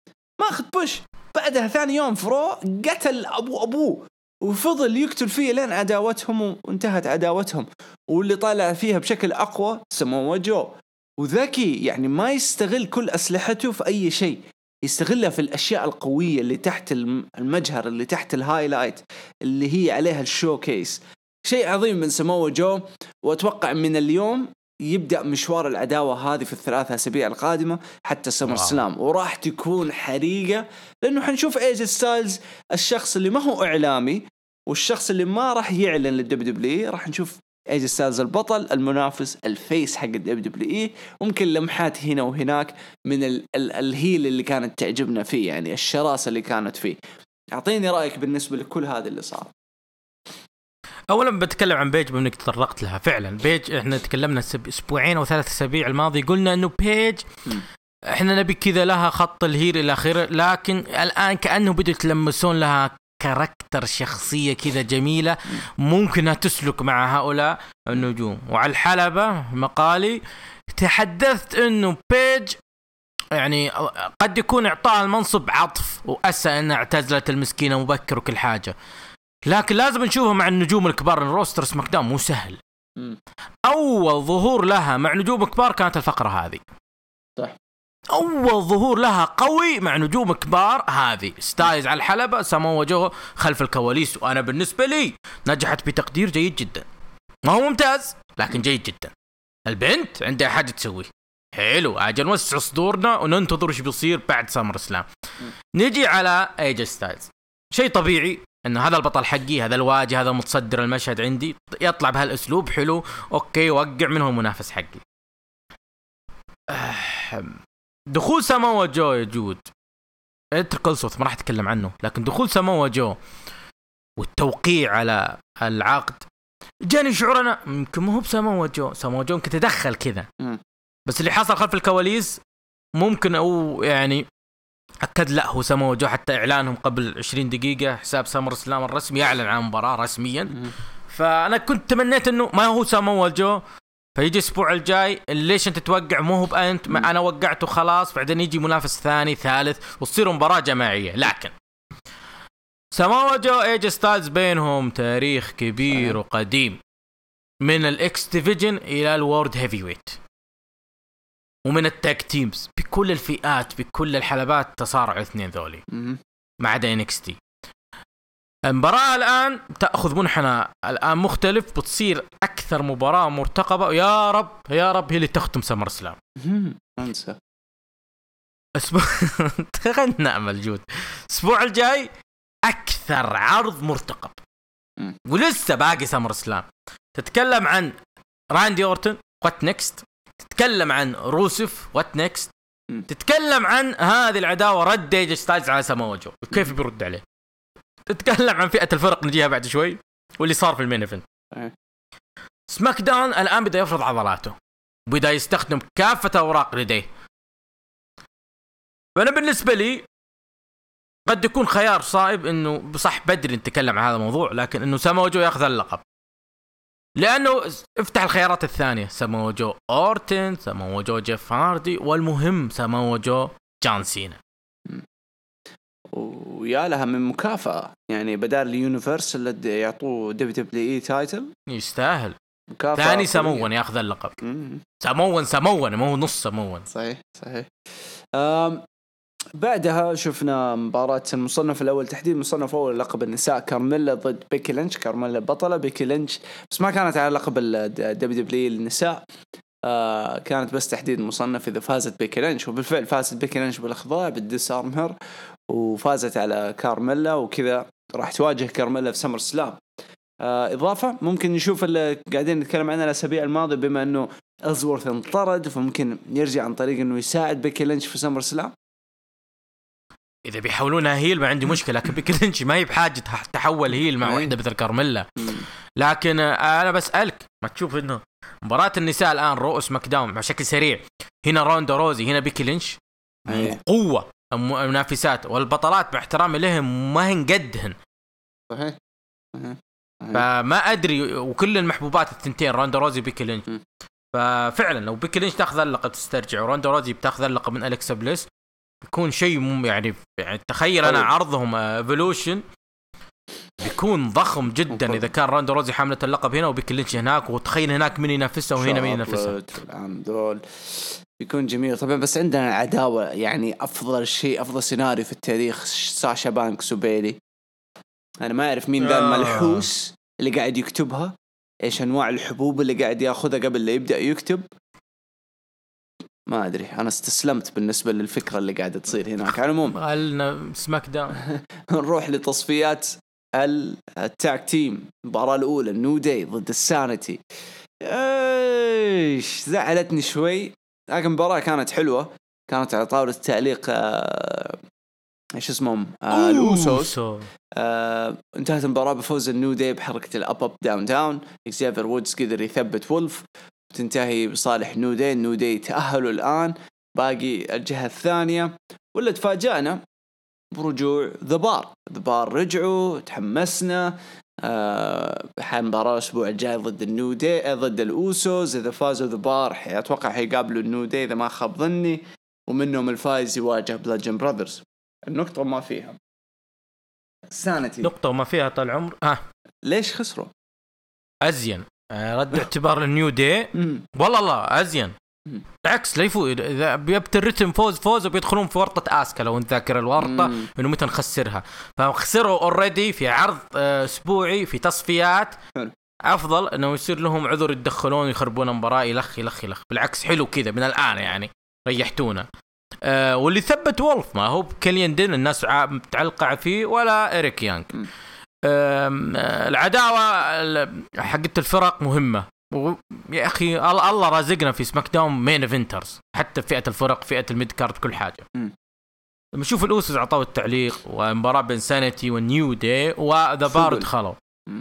بعدها ثاني يوم فرو قتل أبوه وفضل يقتل فيه لين عداوتهم وانتهت عداوتهم. واللي طالع فيها بشكل أقوى سمو جو، وذكي يعني ما يستغل كل أسلحته في أي شيء، يستغلها في الأشياء القوية اللي تحت المجهر، اللي تحت الهايلايت اللي هي عليها الشوكيس. شيء عظيم من سمو جو. وأتوقع من اليوم يبدأ مشوار العداوة هذه في ال3 أسابيع القادمة حتى سمر سلام، وراح تكون حريقة، لأنه حنشوف ايج ستايلز الشخص اللي ما هو إعلامي والشخص اللي ما راح يعلن للدبليو، راح نشوف ايج ستايلز البطل المنافس الفيس حق الدبليو. ممكن لمحات هنا وهناك من الهيل اللي كانت تعجبنا فيه، يعني الشراسة اللي كانت فيه. أعطيني رأيك بالنسبة لكل هذا اللي صار. اولا بتكلم عن بيج بانك تطرقت لها فعلا. بيج احنا تكلمنا اسبوعين او 3 أسابيع الماضي قلنا انه بيج احنا نبي كذا لها خط الهير الى اخره، لكن الان كانه بدوا يتلمسون لها كاركتر شخصيه كذا جميله ممكن تسلك مع هؤلاء النجوم. وعلى الحلبه مقالي تحدثت انه بيج يعني قد يكون إعطاها المنصب عطف وأسى أنها اعتزلت المسكينة مبكر وكل حاجة، لكن لازم نشوفها مع النجوم الكبار. الروستر سماك داون مو سهل. أول ظهور لها مع نجوم كبار كانت الفقرة هذه. صح. أول ظهور لها قوي مع نجوم كبار هذه. ستايلز على الحلبة، ساموا جو خلف الكواليس، وأنا بالنسبة لي نجحت بتقدير جيد جدا. ما هو ممتاز لكن جيد جدا. البنت عندها حاجة تسوي حلو. أجل نوسع صدورنا وننتظر ايش بيصير بعد سامر اسلام. نجي على ايج ستايلز. شيء طبيعي ان هذا البطل حقي، هذا الواجه، هذا متصدر المشهد عندي، يطلع بهالاسلوب حلو اوكي، وقع منه المنافس حقي. دخول ساموا جو يا جود اتركلصوت ما راح اتكلم عنه، لكن دخول ساموا جو والتوقيع على العقد جاني شعور انا يمكن ما هو بساموا جو. ساموا جو يمكن تدخل كذا، بس اللي حصل خلف الكواليس ممكن او يعني اكد لا هو ساموا جو. حتى اعلانهم قبل 20 دقيقه حساب سامر اسلام الرسمي يعلن عن مباراه رسميا. فانا كنت تمنيت انه ما هو ساموا جو، فيجي الاسبوع الجاي ليش انت توقع مو هو بانت، ما انا وقعته خلاص، بعدين يجي منافس ثاني ثالث وتصير مباراه جماعيه. لكن ساموا جو ايج ستايلز بينهم تاريخ كبير وقديم، من الاكس ديفيجن الى الورد هيفي ويت، ومن التاك تيمز بكل الفئات بكل الحلبات تصارعوا الاثنين ذولي ما عدا NXT. المباراة الآن تأخذ منحنى الآن مختلف، بتصير أكثر مباراة مرتقبة. يا رب يا رب هي اللي تختم سمر سلام. أنسى خلنا نأمل جود. الأسبوع الجاي أكثر عرض مرتقب، ولسه باقي سمر سلام. تتكلم عن راندي أورتن وات نيكست، تتكلم عن روسف وات نيكست، تتكلم عن هذه العداوة رد ايج ستايلز على ساموا جو كيف بيرد عليه، تتكلم عن فئة الفرق نجيها بعد شوي واللي صار في المين ايفنت. سماك داون الآن بدأ يفرض عضلاته، بدأ يستخدم كافة أوراق لديه. فأنا بالنسبة لي قد يكون خيار صائب إنه بصح بدري نتكلم عن هذا الموضوع، لكن إنه ساموا جو يأخذ اللقب، لأنه افتح الخيارات الثانية. ساموا جو أورتن، ساموا جو جيف هاردي، والمهم ساموا جو جون سينا. ويا لها من مكافأة يعني بدال اليونيفرس اللي يعطوه WWE تايتل يستاهل. ثاني سمون ياخذ اللقب. سمون ما هو نص سمون. صحيح. بعدها شفنا مباراة المصنف الأول، تحديد مصنف أول لقب النساء، كارميلا ضد بيكي لينش. كارميلا بطلة، بيكي لينش بس ما كانت على لقب WWE النساء، كانت بس تحديد مصنف. إذا فازت بيكي لينش، وبالفعل فازت بيكي لينش بالإخضاع بالديسارمهر، وفازت على كارميلا، وكذا راح تواجه كارميلا في سمر سلام. إضافة ممكن نشوف اللي قاعدين نتكلم عنها الأسابيع الماضية، بما أنه أزورث انطرد، فممكن يرجع عن طريق أنه يساعد بيكي لينش في سمر سلام. إذا بيحولونها هيل ما عندي مشكلة، لكن بيكي لينش ما هي بحاجة تحول هيل مع واحدة مثل كارميلا. لكن أنا بسألك، ما تشوف إنه مباراة النساء الآن رؤوس ماكداون بشكل سريع، هنا روندا روزي، هنا بيكي لينش، قوة منافسات، والبطلات باحترامي لهم ما هنقدهن. صحيح. فما أدري، وكل المحبوبات الثنتين روندا روزي بيكي لينش. ففعلا لو بيكي لينش تأخذ اللقب تسترجع، وروندا روزي بتأخذ اللقب من أليكسا بليس، بيكون شيء يعني تخيل أنا عرضهم ايفولوشن بيكون ضخم جدا إذا كان روندا روزي حاملة اللقب هنا وبيكي لينش هناك، وتخيل هناك من ينافسها وهنا من ينافسها. العام دول بيكون جميل طبعا. بس عندنا عداوة يعني أفضل شيء، أفضل سيناريو في التاريخ، ساشا بانكس وبيلي. أنا ما أعرف مين ذا الملحوس اللي قاعد يكتبها، إيش أنواع الحبوب اللي قاعد يأخذها قبل لا يبدأ يكتب. ما أدري، أنا استسلمت بالنسبة للفكرة اللي قاعدة تصير هناك. على العموم قالنا سماك داون. نروح لتصفيات التاك تيم. المباراة الأولى النيو داي ضد السانيتي. إيش زعلتني شوي، لكن المباراة كانت حلوة. كانت على طاولة التعليق إيش اسمهم الأوسوس. انتهت المباراة بفوز النيو داي بحركة الأب داون داون. إكزافير وودز قدر يثبت وولف، تنتهي بصالح نيو داي. نيو داي تأهلوا الآن، باقي الجهة الثانية. ولا تفاجأنا برجوع ذا بار رجعوا، تحمسنا. مباراة الأسبوع الجاي ضد النيو داي ضد الأوسوس. إذا فازوا ذا بار أتوقع حيقابلوا النيو داي إذا ما خاب ظني. ومنهم الفايز يواجه بلاجن براذرز. النقطة ما فيها سانتي، نقطة ما فيها طال العمر. ليش خسروا؟ أزين رد اعتبار النيو دي والله لا أزين بالعكس لا يفوز. إذا بيبت الرتم فوز وبيدخلون في ورطة آسكا لو نذاكر الورطة إنه متى نخسرها. فخسروا أوريدي في عرض أسبوعي في تصفيات. أفضل إنه يصير لهم عذر يتدخلون يخربون مباراة يلخ. بالعكس حلو كذا من الآن يعني ريحتونا. واللي ثبت وولف ما هو كيليان دين الناس متعلقة فيه ولا إريك يانغ. العداوة حقت الفرق مهمة يا أخي. الله رازقنا في سماك داون مين إيفنترز حتى فئة الفرق فئة الميد كارد كل حاجة. لما نشوف الأوسوس عطوا التعليق ومباراة بين سانتي والنيو دي وذا بار دخلوا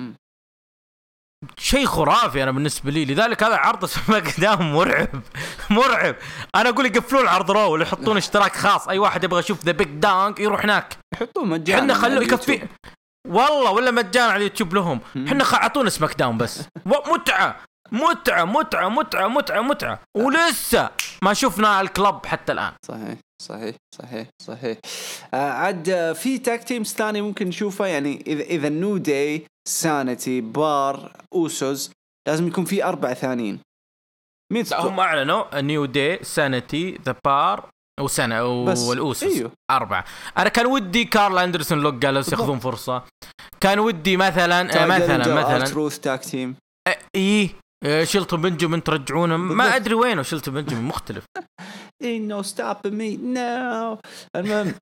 شيء خرافي أنا بالنسبة لي. لذلك هذا عرض سماك داون مرعب. أنا أقول يقفلون العرض رو ويحطون اشتراك خاص. أي واحد يبغى يشوف ذا بيج دانك يروح هناك يحطوه مجانا. حنا خلوه يكفي والله ولا مجانا على اليوتيوب لهم. حنا عطونا سماك داون بس متعة ولسه ما شفنا الكلب حتى الآن. صحيح. عاد في تاك تيمز ثاني ممكن نشوفه يعني. إذا النيو داي سانتي بار أوسوس لازم يكون في 4 ثانيين. مين هم أعلنوا النيو داي سانتي ذا بار والأوسوس. أيوه. 4. أنا كان ودي كارل أندرسون لوك جالوس يأخذون فرصة. كان ودي مثلا تروث تاك تيم. شيلتون بنجامين ترجعونه ما أدري وينه. شيلتون بنجامين مختلف. no stop me now. المهم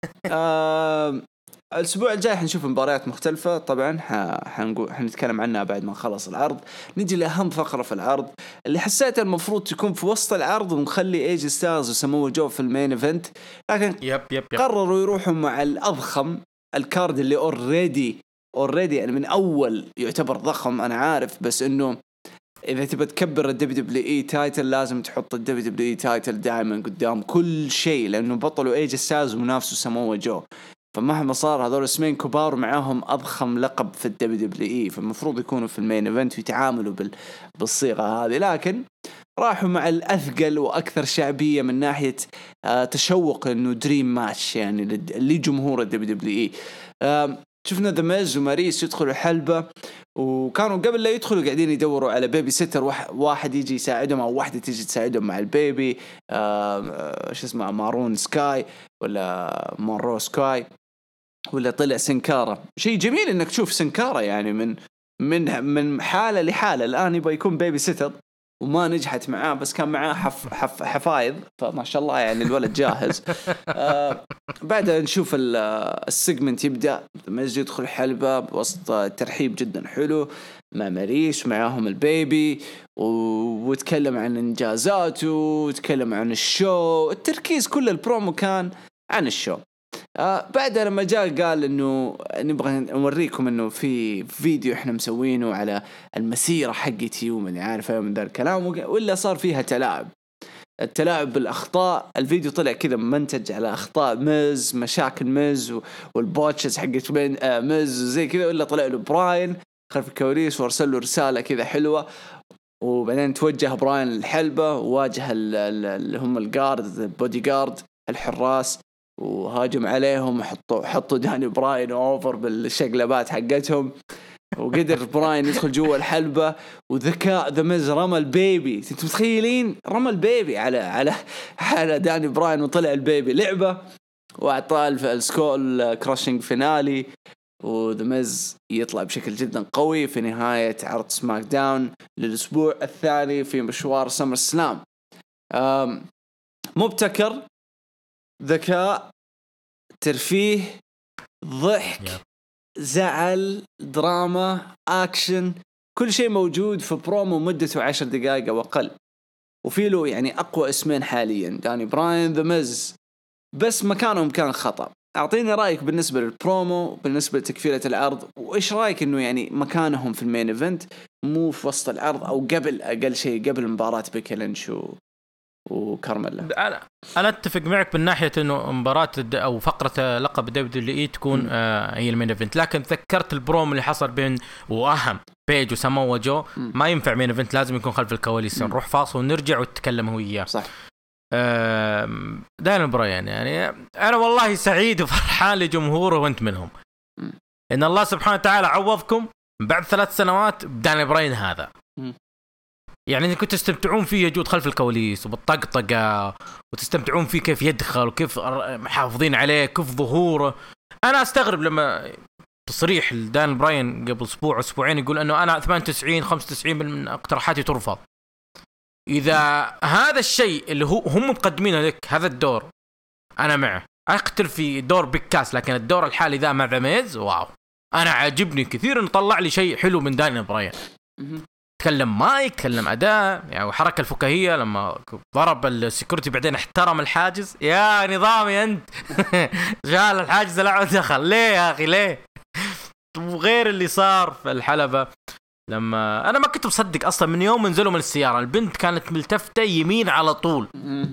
الأسبوع الجاي حنشوف مباريات مختلفة طبعا. حنتكلم عنها بعد ما نخلص العرض. نجي لأهم فقرة في العرض اللي حسيت المفروض تكون في وسط العرض ونخلي ايجي ستارز وسموه جو في المين ايفنت، لكن يب. قرروا يروحوا مع الأضخم الكارد اللي already يعني من أول يعتبر ضخم أنا عارف، بس إنه إذا تبى تكبر الدبليو تايتل لازم تحط الدبليو تايتل دائما قدام كل شيء، لأنه بطلوا ايجي ستارز ومنافسه سموه جو. فمهما صار هذول اسمين كبار ومعاهم أضخم لقب في الدبليو فالمفروض يكونوا في المين ايفنت ويتعاملوا بالصيغة هذه، لكن راحوا مع الأثقل وأكثر شعبية من ناحية تشوق إنه دريم ماتش يعني لجمهور الدبليو. شفنا ذا ميز وماريس يدخلوا الحلبة، وكانوا قبل لا يدخلوا قاعدين يدوروا على بيبي سيتر، واحد يجي يساعدهم أو واحدة تيجي تساعدهم مع البيبي. شو اسمه مارون سكاي ولا مارو سكاي ولا طلع سنكارة. شيء جميل إنك تشوف سنكارة يعني من حالة لحالة. الآن يبغى يكون بيبي سيتر وما نجحت معاه، بس كان معاه حفايض، فما شاء الله يعني الولد جاهز. بعدها نشوف السيجمنت يبدأ، ميز يدخل حلبة بوسط ترحيب جدا حلو مع ماريس معاهم البيبي، وتكلم عن إنجازاته وتكلم عن الشو. التركيز كل البرومو كان عن الشو. بعدها لما جاء قال إنه نبغى نوريكم إنه في فيديو إحنا مسوينه على المسيرة حقتي ومن عارف من ذا الكلام، ولا صار فيها التلاعب بالأخطاء. الفيديو طلع كذا منتج على أخطاء ميز، مشاكل ميز والبوتشز حقت ميز زي كذا، ولا طلع له براين خلف الكواليس وارسل له رسالة كذا حلوة. وبعدين توجه براين للحلبة وواجه اللي هم البودي جارد الحراس، وهاجم عليهم وحطوا داني براين اوفر بالشقلبات حقتهم، وقدر براين يدخل جوا الحلبة وذكاء ذا ميز رمى البيبي. انتم متخيلين رمى البيبي على داني براين وطلع البيبي لعبة، واعطاه السكول كراشنج فينالي، وذا ميز يطلع بشكل جدا قوي في نهاية عرض سماك داون للأسبوع الثاني في مشوار سمر سلام. مبتكر، ذكاء، ترفيه، ضحك، زعل، دراما، أكشن، كل شيء موجود في برومو مدته 10 دقائق أو أقل. وفي له يعني أقوى اسمين حاليا، داني براين، ذا ميز، بس مكانهم كان خطأ. أعطيني رأيك بالنسبة للبرومو، بالنسبة لتكفيلة العرض، وإيش رأيك إنه يعني مكانهم في المين إيفنت مو في وسط العرض أو قبل أقل شيء قبل مباراة بيكي لينش وكارميلا. أنا أتفق معك من ناحية إنه مباراة أو فقرة لقب دبليو تكون هي المين إيفنت، لكن ذكرت البروم اللي حصل بين وأهم بيج وساموا جو ما ينفع مين إيفنت، لازم يكون خلف الكواليس. نروح فاصل ونرجع ونتكلم هو إياه. صح. دانيال براين يعني أنا والله سعيد وفرحان لجمهوره وأنت منهم، إن الله سبحانه وتعالى عوضكم بعد 3 سنوات بدانيال براين هذا. يعني كنت تستمتعون فيه يجود خلف الكواليس وبالطقطقة، وتستمتعون فيه كيف يدخل وكيف محافظين عليه كيف ظهوره. أنا أستغرب لما تصريح دانيال براين قبل أسبوع أسبوعين يقول أنه أنا 98-95% من اقتراحاتي ترفض. إذا هذا الشيء اللي هم مقدمينه لك هذا الدور أنا معه، أقتل في دور بكاس، لكن الدور الحالي ذا مع ذا واو أنا عاجبني كثير، إنه طلع لي شيء حلو من دانيال براين. تكلم مايك، تكلم أداء يعني، وحركة الفكاهية لما ضرب السيكوريتي بعدين احترم الحاجز. يا نظامي أنت شال الحاجز لا دخل ليه يا أخي ليه؟ وغير اللي صار في الحلبة لما أنا ما كنت مصدق أصلا من يوم نزلوا من السيارة البنت كانت ملتفتة يمين على طول.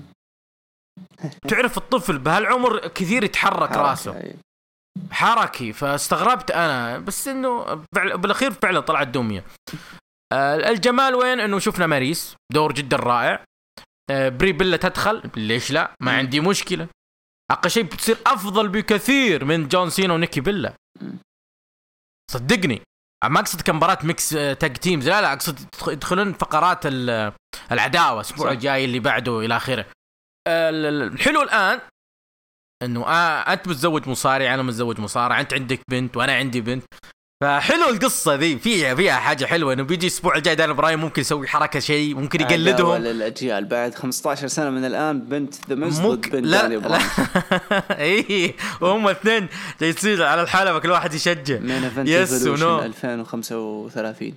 تعرف الطفل بهالعمر كثير يتحرك راسه حركي، فاستغربت أنا بس إنه بالأخير فعلا طلعت دمية. الجمال وين؟ إنه شفنا ماريس دور جدا رائع. بري بيلا تدخل ليش لا، ما عندي مشكلة. أقل شيء بتصير أفضل بكثير من جون سينا ونيكي بيلا صدقني. ما أقصد كمبارات ميكس تاج تيمز، لا أقصد يدخلون فقرات العداوة الأسبوع الجاي اللي بعده إلى آخره. الحلو الآن إنه أنت متزوج مصارع أنا متزوج مصارع، أنت عندك بنت وأنا عندي بنت، فحلو القصة ذي فيها حاجة حلوة. إنه بيجي الأسبوع الجاي دانيال براين ممكن يسوي حركة شيء ممكن يقلدهم للأجيال بعد 15 سنة من الآن. بنت ذا مز ضد بنت دانيال براين إيه وهم اثنين جايين على الحلبة كل واحد يشجع يس ونو 2035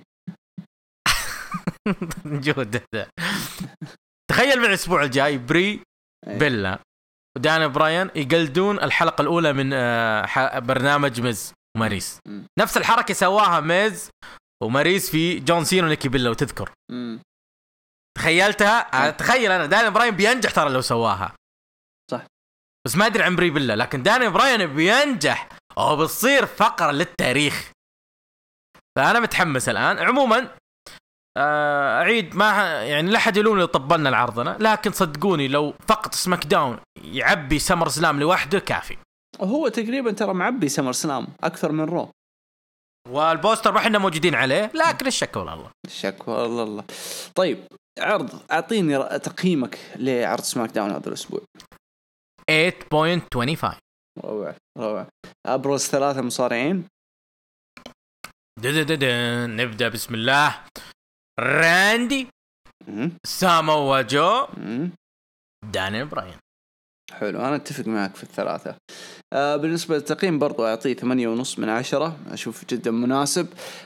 جودة. تخيل من الأسبوع الجاي بري بيلا ودانيال براين يقلدون الحلقة الأولى من برنامج ميز وماريس. نفس الحركة سواها ميز وماريس في جون سينا ونيكي بيلا وتذكر. تخيلتها؟ تخيل أنا دانيال براين بينجح ترى لو سواها صح، بس ما أدري عن بري بيلا، لكن دانيال براين بينجح أو بتصير فقرة للتاريخ. فأنا متحمس الآن. عموما أعيد ما يعني لا حد يلوم لو طبلنا العرضنا، لكن صدقوني لو فقط سماك داون يعبي سمر سلام لوحده كافي. هو تقريبا ترى معبي سمر سلام أكثر من رو، والبوستر ما احنا موجودين عليه، لكن الشك والله الشك والله. طيب عرض، أعطيني تقييمك لعرض سماك داون هذا الأسبوع. 8.25. روعة. أبرز 3 مصارعين. نبدأ بسم الله. راندي سامو وجو دانيال براين. حلو، أنا أتفق معك في الثلاثة. بالنسبة للتقييم برضو أعطيه 8.5 من 10، أشوف جدا مناسب.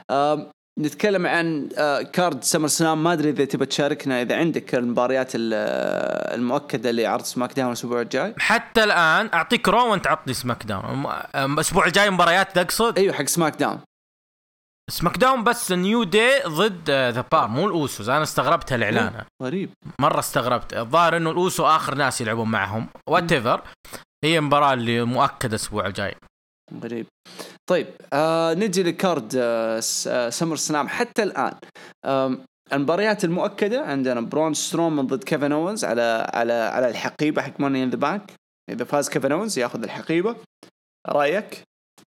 نتكلم عن كارد سمر سلام، ما أدري إذا تبى تشاركنا إذا عندك المباريات المؤكدة لعرض سماك داون الأسبوع الجاي. حتى الآن أعطيك رو وأنت عطني سماك داون. الأسبوع الجاي مباريات تقصد؟ أيوة حق سماك داون. سماك داون بس نيو داي ضد ذا بار مو الأوسوس. أنا استغربت هالإعلان غريب مرة، استغربت. الظاهر إنه الأوسو آخر ناس يلعبون معهم whatever. هي مباراة اللي مؤكدة الأسبوع الجاي. غريب. طيب نجي لكارد سمر سلام. حتى الآن المباريات المؤكدة عندنا برون سترومان ضد كيفن أوينز على الحقيبة حق ماني إن ذا بانك. إذا فاز كيفن أوينز يأخذ الحقيبة. رأيك؟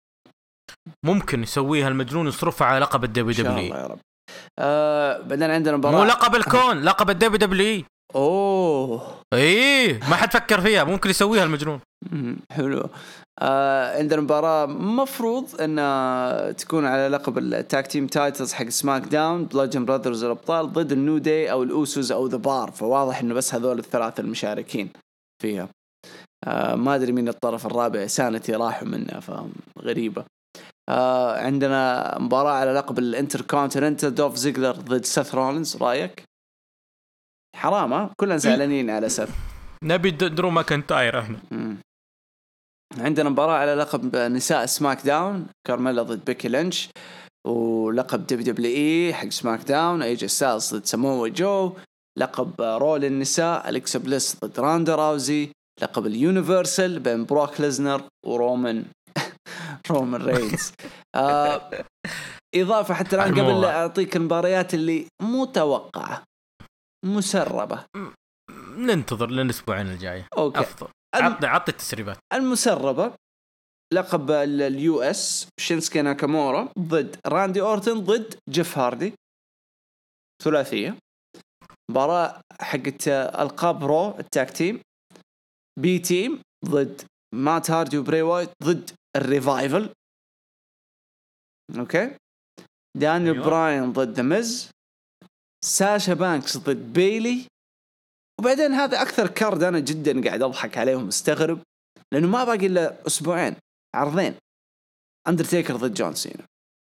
ممكن يسويها المجنون يصرفها على لقب الدبليو دبليو. الله يا رب. بعدين عندنا مباراة مو لقب الكون، لقب الدبليو دبليو. اوه ايه ما حد فكر فيها، ممكن يسويها المجنون. حلو. عندنا مباراة مفروض ان تكون على لقب التاك تيم تايتلز حق سماك داون، بلاجن براذرز الابطال ضد النيو داي او الاوسوس او ذا بار. فواضح انه بس هذول الثلاثة المشاركين فيها. ما ادري مين الطرف الرابع، سانتي راحوا منه فغريبة. عندنا مباراة على لقب الانتركونتيننتال، دوف زيجلر ضد سيث رولينز. رايك؟ حرام كلنا زعلانين على سيث. نبي درو ماكنتاير احنا. عندنا مباراة على لقب نساء سماك داون، كارميلا ضد بيكي لينش. ولقب دبليو اي حق سماك داون، ايجي ستايلز ضد ساموا جو. لقب رول النساء، أليكسا بليس ضد راندا راوزي. لقب اليونيفرسال بين بروك ليزنر ورومان رينز. إضافة حتى الآن قبل لا أعطيك المباريات اللي متوقعة مسربة. ننتظر للأسبوعين الجاية. أوكي. أفضل عطي التسريبات. المسربة لقب اليو اس شينسكي ناكامورا ضد راندي أورتن ضد جيف هاردي، ثلاثية. مباراة حقت ألقاب رو التاك تيم. بي تيم ضد مات هاردي وبري وايت ضد الريفايفل. أوكي. دانيال أيوة. براين ضد ذا ميز. ساشا بانكس ضد بيلي. وبعدين هذا أكثر كارد أنا جدا قاعد أضحك عليهم مستغرب لأنه ما باقي إلا أسبوعين عرضين. أندرتيكر ضد جون سينا.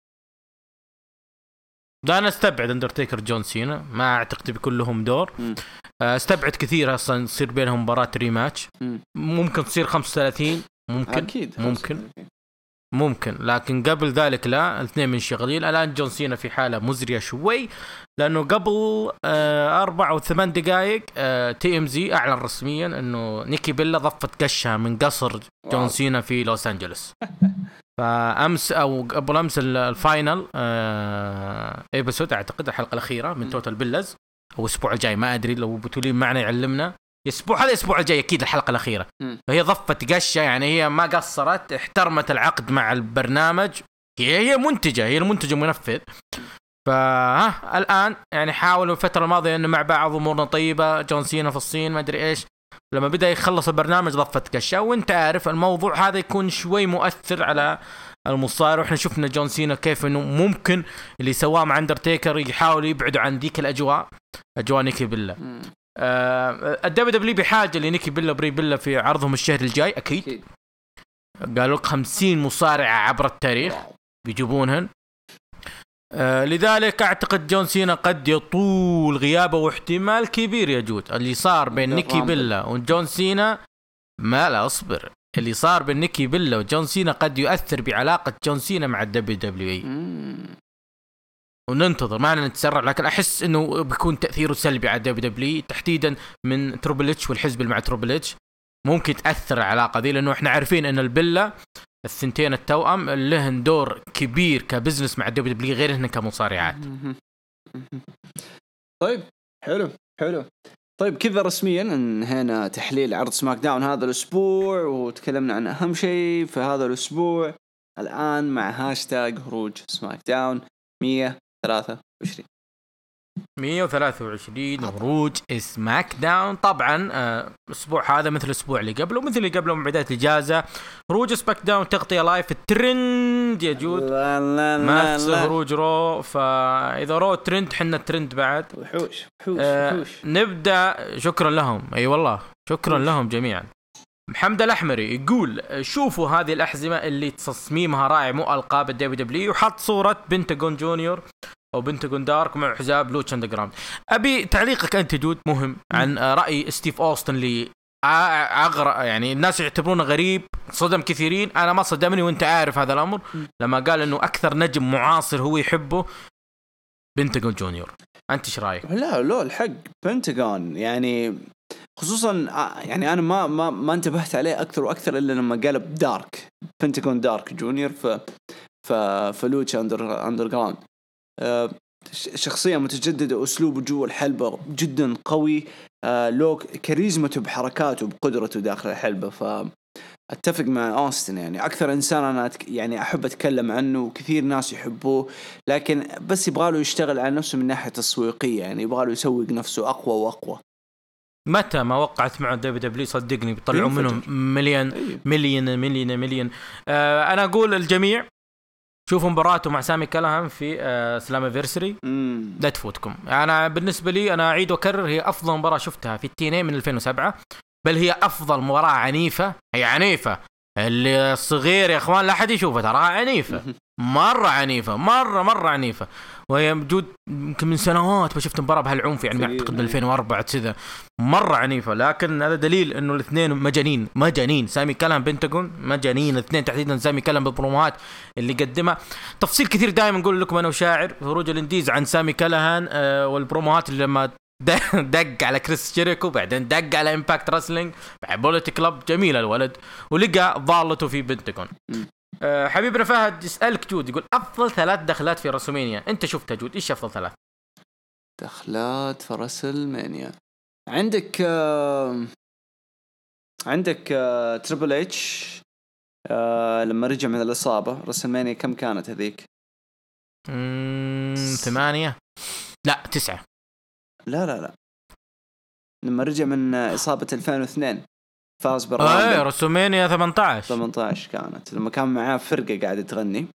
ده أنا استبعد أندرتيكر جون سينا، ما أعتقد بيكون لهم دور. استبعد كثير أصلا يصير بينهم مباراة ريماتش. ممكن تصير 35 ممكن أكيد ممكن لكن قبل ذلك لا. الاثنين من شغالين. الآن جون سينا في حالة مزرية شوي لأنه قبل 4 أو 8 دقائق تي ام زي أعلن رسميا أنه نيكي بيلا ضفت قشها من قصر جون سينا في لوس أنجلوس. فأمس أو قبل أمس الفاينل إيبسود أعتقد الحلقة الأخيرة من توتال بيلز، أو الأسبوع الجاي ما أدري، لو بتولين معنا يعلمنا الأسبوع هذا الأسبوع الجاي أكيد الحلقة الأخيرة. فهي ضفت قشة، يعني هي ما قصرت، احترمت العقد مع البرنامج. هي منتجة، هي المنتج المنفذ. الآن يعني حاولوا الفترة الماضية إنه مع بعض أمورنا طيبة. جون سينا في الصين ما أدري إيش، لما بدأ يخلص البرنامج ضفت قشة. وانت عارف الموضوع هذا يكون شوي مؤثر على المصارع. وإحنا شفنا جون سينا كيف إنه ممكن اللي سواه مع أندرتيكر يحاول يبعدوا عن ذيك الأجواء، أجواء نيكي بيلا. الدبليو دبليو بحاجة لنيكي بيلا بري بيلا في عرضهم الشهر الجاي أكيد. قالوا 50 مصارعة عبر التاريخ بيجيبونهن. لذلك أعتقد جون سينا قد يطول غيابه، واحتمال كبير يا جود اللي صار بين نيكي بيلا وجون سينا. ما لا أصبر، اللي صار بين نيكي بيلا وجون سينا قد يؤثر بعلاقة جون سينا مع الدبليو دبليو اي. وننتظر، ما نتسرع، لكن أحس إنه بيكون تأثيره سلبي على الدبليو دبليو تحديدا من تروبل اتش والحزب اللي مع تروبل اتش. ممكن تأثر العلاقة ذي، لأنه إحنا عارفين إن البيلا الثنتين التوأم لهن دور كبير كبزنس مع الدبليو دبليو غير إنهم كمصارعات. طيب حلو. طيب كذا رسميا انهينا تحليل عرض سماك داون هذا الأسبوع، وتكلمنا عن أهم شيء في هذا الأسبوع. الآن مع هاشتاج هروج سماك داون 123 هروج سماك داون. طبعا الاسبوع هذا مثل الاسبوع اللي قبله، مثل اللي قبله من بدايه الاجازه. هروج سماك داون تغطيه لايف الترند يا جود. ما هروج رو، فاذا رو ترند حنا الترند بعد. وحوش. نبدا. شكرا لهم، اي والله شكرا لهم جميعا. محمد الأحمري يقول شوفوا هذه الأحزمة اللي تصميمها رائع، مو ألقاب الدبليو دبليو، وحط صورة بنتاغون جونيور أو بنتاغون دارك مع حزاب لوتش أندرغراوند. أبي تعليقك أنت جود مهم عن رأي ستيف أوستن اللي يعني الناس يعتبرونه غريب، صدم كثيرين. أنا ما صدمني وأنت عارف هذا الأمر، لما قال إنه أكثر نجم معاصر هو يحبه بنتاغون جونيور. أنت إيش رأيك؟ لا الحق بنتاغون يعني خصوصا يعني أنا ما انتبهت عليه أكثر وأكثر إلا لما قلب دارك بنتاغون دارك جونيور في لوتش أندرغراوند. شخصية متجددة، أسلوبه جوا الحلبة جدا قوي، لو كاريزمته بحركاته بقدرته داخل الحلبة. فأتفق مع أوستن، يعني أكثر إنسان أنا يعني أحب أتكلم عنه، وكثير ناس يحبوه، لكن بس يبغاله يشتغل على نفسه من ناحية تسويقية، يعني يبغاله يسوق نفسه أقوى وأقوى. متى ما وقعت مع دبليو دبليو صدقني بيطلعوا منهم مليون. أنا أقول الجميع شوفوا مباراته مع سامي كلاهان في سلاميفرسري، لا تفوتكم. أنا بالنسبة لي أنا أعيد وأكرر، هي أفضل مباراة شفتها في التيني من 2007، بل هي أفضل مباراة عنيفة. هي عنيفة، اللي صغير يا أخوان لا أحد يشوفها، ترى عنيفة مرة عنيفة، مرة عنيفة. وهي موجود يمكن من سنوات ما شفت مباراة بهالعنف، يعني أعتقد من 2004 كذا، مرة عنيفة. لكن هذا دليل إنه الاثنين مجانين. سامي كلام بنتاغون مجانين الاثنين تحديدا. سامي كلام بالبروموهات اللي قدمها، تفصيل كثير دائما نقول لكم أنا وشاعر في خروج الانديز عن سامي كلاهان والبروموهات اللي لما دق على كريس جيريكو، بعدين دق على امباكت راسلينج، بعد بوليتي كلاب. جميل الولد، ولقى ضالته في بنتاغون. حبيبنا فهد يسألك جود، يقول أفضل 3 دخلات في رسلمانيا أنت شفتها جود، إيش أفضل 3 دخلات في رسلمانيا؟ عندك تريبل اتش لما رجع من الإصابة. رسلمانيا كم كانت هذيك؟ 8 لا 9. لا لما رجع من إصابة 2002 فاز بالرامبل. رسلمانيا 18 كانت لما كان معاه فرقة قاعدة تغني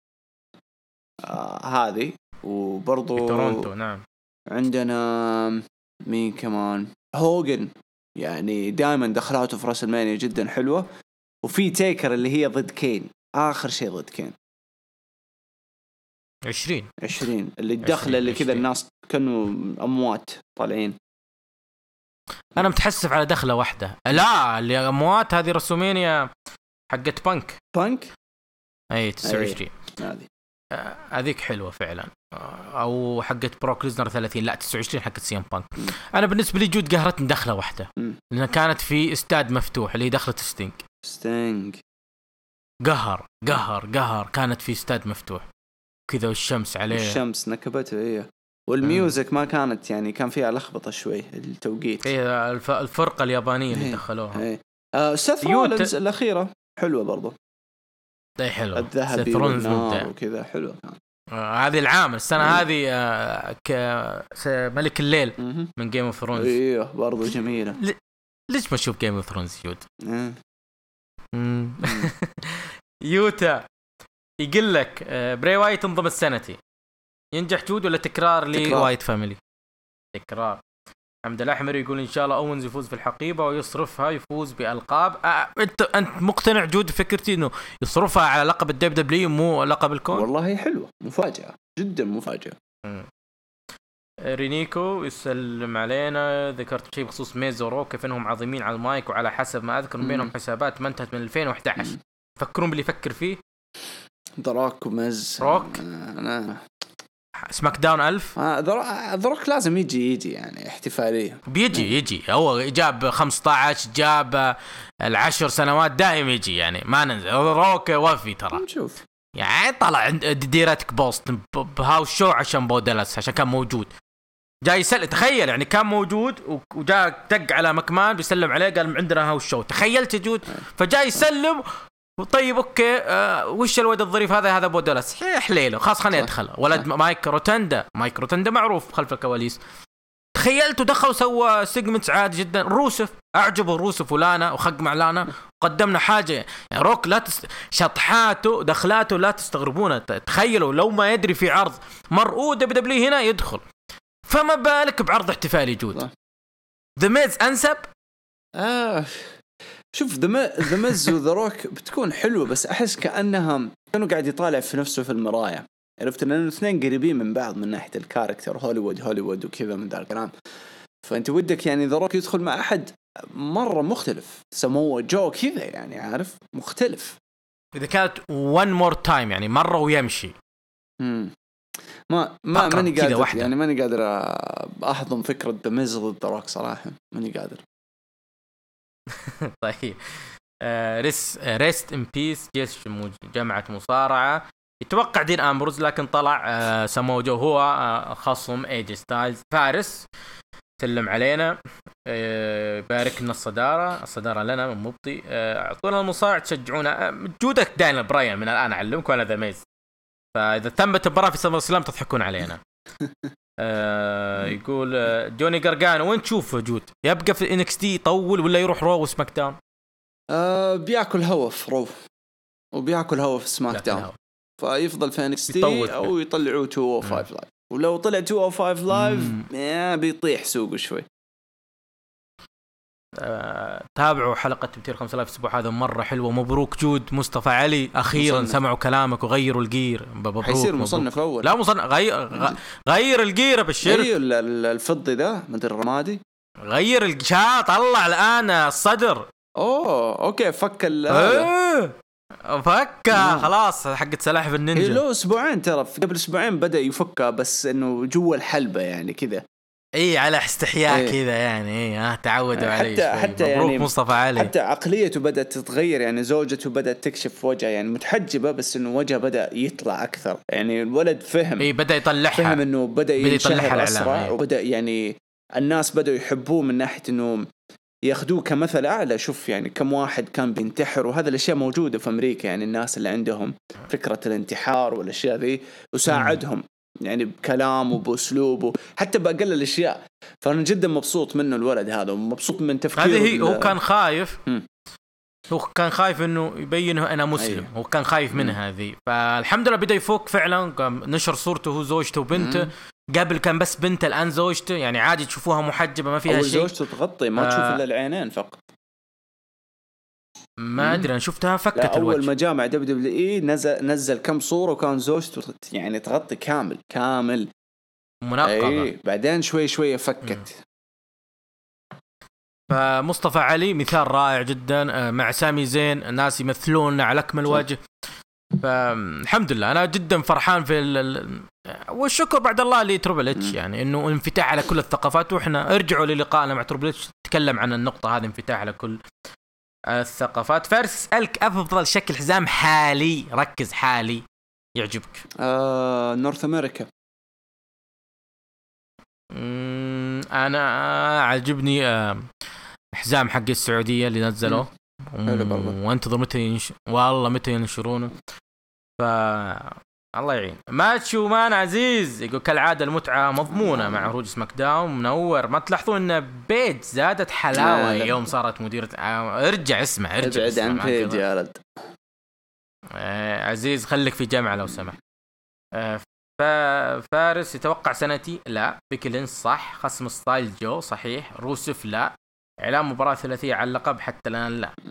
هذه. وبرضو في تورونتو. نعم. عندنا مين كمان؟ هوجن، يعني دائما دخلاته في راسلمانيا جدا حلوة. وفي تيكر اللي هي ضد كين، آخر شيء ضد كين 20 اللي الدخلة اللي كذا الناس كانوا أموات طالعين. أنا متحسف على دخلة واحدة. لا اللي أموات هذه رسومينيا حقت بانك أي 29 هذيك حلوة فعلا. أو حقت بروك ليزنر 30. لا 29 حقت سيام بانك. أنا بالنسبة لي جود قهرتني دخلة واحدة لأنها كانت في استاد مفتوح اللي دخلت ستينج. قهر كانت في استاد مفتوح كذا والشمس عليه. الشمس نكبته هي. والميوزك ما كانت يعني كان فيها لخبطة شوي التوقيت. هي الفرقة اليابانية اللي دخلوها. سيث رولينز الأخيرة حلوة برضو. ده حلو. الذهبي والنار وكذا حلوة كان. هذه العام السنة هذه ملك الليل من جيم اوف ثرونز. ايوه برضو جميلة. ليش ما اشوف جيم اوف ثرونز يود؟ يوتا يقول لك بري وايت انضم السنتي ينجح جود ولا تكرار لوايت فاميلي؟ تكرار. حمد الأحمر يقول إن شاء الله أوينز يفوز في الحقيبة ويصرفها يفوز بألقاب. أنت مقتنع جود فكرتي إنه يصرفها على لقب الدب دبليو مو لقب الكون؟ والله حلوة مفاجأة جدا مفاجأة. رينيكو يسلم علينا. ذكرت شيء بخصوص ميز وروك كيف إنهم عظيمين على المايك وعلى حسب ما أذكر بينهم حسابات ما انتهت من 2011. فكرون باللي يفكر فيه دراك وميز. روك أنا سماك داون 1000. دروك لازم يجي يعني احتفالية. يجي هو جاب 15 جاب 10 سنوات دائم يجي يعني ما ننزل. روك وفي ترى نشوف يعني طلع عند ديرتك بوستن بهاوس شو عشان بودلس عشان كان موجود جاي يسلم. تخيل يعني كان موجود وجاء دق على مكمان بيسلم عليه قال عندنا هاوس شو. تخيلت جود فجاي يسلم. طيب اوكي وش الولد الظريف هذا بودلس حليله خلاص خليني ادخل. ولد مايك روتندا معروف خلف الكواليس. تخيلت ودخل وسوى سيجمنتس عادي جدا. روسف اعجبه روسف ولانا وخق مع لانا وقدمنا حاجه يعني روك لا شطحاته دخلاته لا تستغربونه. تخيلوا لو ما يدري في عرض مرؤود دبليو هنا يدخل فما بالك بعرض احتفالي جود. ذا ميز انسب. شوف ذا ميز وذا روك بتكون حلوة بس أحس كأنها كانوا قاعد يطالع في نفسه في المراية. عرفت إن الاثنين قريبين من بعض من ناحية الكاركتر هوليوود وكذا من ذا الكلام. فأنت ودك يعني ذا روك يدخل مع أحد مرة مختلف سموه جو كذا يعني عارف مختلف. إذا كانت one more time يعني مرة ويمشي. ماني قادر يعني ماني قادر أحضن فكرة ذا ميز ضد ذا روك صراحة ماني قادر. طيب ريست ان بيس جيش جماعة مصارعة. يتوقع دين أمبروز لكن طلع سمو جو هو خصم ايجي ستايلز. فارس سلم علينا بارك لنا الصدارة لنا من مبطي. اعطونا المصارع تشجعونا. جودك دانيال براين من الآن أعلمك وأنا ذا ميز. فإذا تمت المباراة في سمر سلام تضحكون علينا. يقول جوني قرقانو وين تشوفه جود يبقى في NXT يطول ولا يروح رو وسماك داون؟ بياكل هوا في رو وبياكل هوا في سماك داون. فيفضل في NXT أو يطلعوه 205 لايف. ولو طلع 205 لايف بيطيح سوقه شوي. تابعوا حلقة 205 لايف الأسبوع هذا مرة حلوة. مبروك جود مصطفى علي أخيرا سمعوا كلامك وغيروا الجير. حيصير مصنف أول. لا مصنف غير الجير بالشرك. الفضي ذا مدري الرمادي غير الجشاط طلع الآن الصدر. أوكي فك فكها خلاص حقت سلاحف النينجا. له أسبوعين ترى قبل أسبوعين بدأ يفكها بس إنه جوا الحلبة يعني كذا. على استحياء كذا يعني تعودوا عليه. حتى مبروك يعني مصطفى علي. حتى عقليته بدأت تتغير يعني زوجته بدأت تكشف وجهه يعني متحجبة بس إنه وجهه بدأ يطلع أكثر يعني الولد فهم. بدأ يطلعها. فهم إنه بدأ يطلعها على أسرع وبدأ يعني الناس بدأوا يحبوه من ناحية إنه ياخدوه كمثل أعلى. شوف يعني كم واحد كان بينتحر، وهذا الأشياء موجودة في أمريكا، يعني الناس اللي عندهم فكرة الانتحار والأشياء ذي، وساعدهم يعني بكلامه وبأسلوبه حتى بأقل الأشياء. فأنا جدا مبسوط منه الولد هذا، ومبسوط من تفكيره. هذه هو كان خايف. هو كان خايف انه يبين انا مسلم. هو كان خايف منها هذه، فالحمد لله بدا يفوق فعلا. نشر صورته هو زوجته وبنته. قبل كان بس بنته، الان زوجته، يعني عادي تشوفوها محجبه ما فيها شيء. زوجته تغطي ما تشوف الا العينين فقط. ما ادري، انا شفتها فكت الوجه. اول ما جاء مع دبليو نزل كم صوره وكان زوجته يعني تغطي كامل منقبه. بعدين شوي فكت. فمصطفى علي مثال رائع جدا مع سامي زين، الناس يمثلون على اكمل وجه. فالحمد لله انا جدا فرحان في والشكر بعد الله لتربل اتش، يعني انه انفتاح على كل الثقافات. واحنا ارجعوا للقائنا مع تربل اتش تكلم عن النقطه هذه، انفتاح على كل الثقافات. فارس اسالك افضل شكل حزام حالي، ركز حالي يعجبك. نورث امريكا. انا عجبني حزام حق السعوديه اللي نزلوه، وانتظر متى ينشرونه. الله يعين. ماتشو مان عزيز يقول كالعاده المتعه مضمونه مع عروج سماك داون، منور. ما تلاحظون ان بيج زادت حلاوه يوم صارت مديره؟ ارجع اسمع ابعد عن بيج يا ولد. عزيز خليك في جامعه لو سمحت. فارس يتوقع سنتي؟ لا. بيكلينس صح. خصم ستايل جو صحيح. روسف لا. اعلان مباراه ثلاثيه على اللقب حتى الان لا.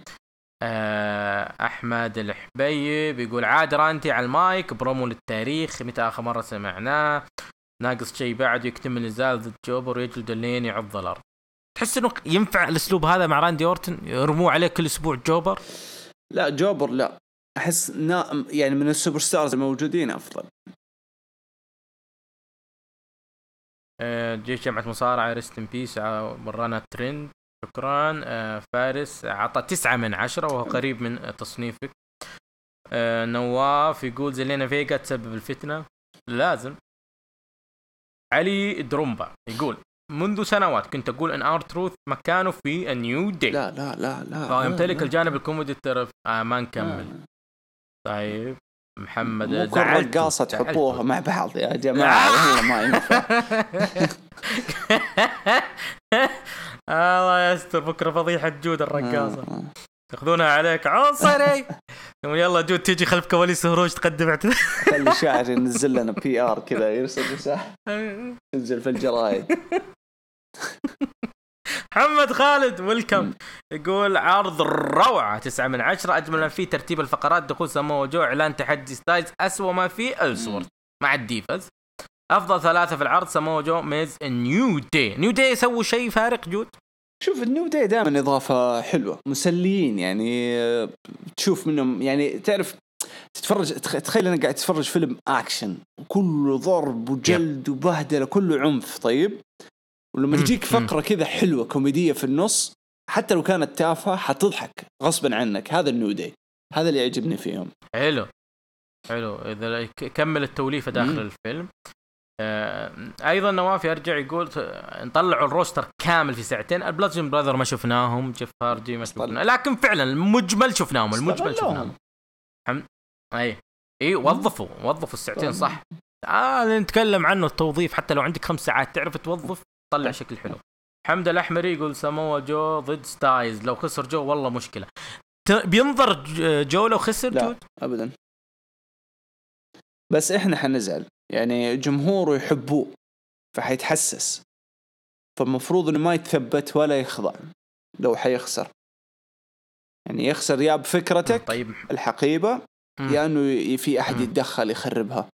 احمد الحبيب يقول عاد رانتي على المايك برومو للتاريخ، متى اخر مره سمعناه؟ ناقص شيء بعد يكتمل نزال ضد جوبر ويجلد اللين يعض الارض. تحس انه ينفع الاسلوب هذا مع راندي اورتن؟ يرموه عليه كل اسبوع جوبر؟ لا جوبر لا، احس يعني من السوبر ستارز الموجودين افضل. جيش جامعه مصارعه ريست ان بيس ورانا ترند. شكرا. فارس عطى 9 من 10 وهو قريب من تصنيفك. نواف يقول زلينا فيجا تسبب الفتنة. لازم. علي درومبا يقول منذ سنوات كنت أقول أن آرتروث مكانه في النيو دي. لا لا لا لا فيمتلك الجانب الكوميدي الترف. ما نكمل. طيب محمد رقاصة تحطوها مع بعض يا جماعة والله ما ينفع. الله يستر بكرة فضيحة جود الرقاصة تاخذونها عليك عنصري. يلا جود تيجي خلف كواليس هروج تقدم اعتذار. خلي شاعر ينزل لنا PR كذا يرسل رسالة ينزل في الجرايد. محمد خالد ويلكم يقول عرض روعة 9 من 10. أجمل ما فيه ترتيب الفقرات، دخول سمو جو، إعلان تحدي ستايلز، أسوأ ما فيه ألسورث مع الديفز. أفضل 3 في العرض سمو جو، ميز، نيو داي يسووا شيء فارق جود. شوف النيو داي دائما إضافة حلوة، مسليين يعني تشوف منهم يعني تعرف تتفرج. تخيل أنا قاعد تتفرج فيلم أكشن وكله ضرب وجلد وبهدلة كله عنف. طيب ولما تجيك فقرة كذا حلوة كوميدية في النص حتى لو كانت تافهة حتضحك غصبا عنك. هذا النيو داي، هذا اللي يعجبني فيهم. حلو إذا كمل التوليفة داخل الفيلم. ايضا نواف يرجع يقول نطلعوا الروستر كامل في ساعتين. البلاتجن براذر ما شفناهم، جيف هاردي ما شفناهم، لكن فعلا المجمل شفناهم. اي وظفوا الساعتين صح. نتكلم عنه التوظيف، حتى لو عندك 5 ساعات تعرف توظف طلع شكل حلو. حمد الأحمري يقول سموه جو ضد ستايز، لو خسر جو والله مشكلة. بينظر جو لو خسر؟ لا أبدا، بس إحنا حنزعل يعني جمهوره يحبوه فحيتحسس، فالمفروض إنه ما يتثبت ولا يخضع لو حيخسر. يعني يخسر يا بفكرتك طيب الحقيبة يا إنه في أحد يتدخل يخربها.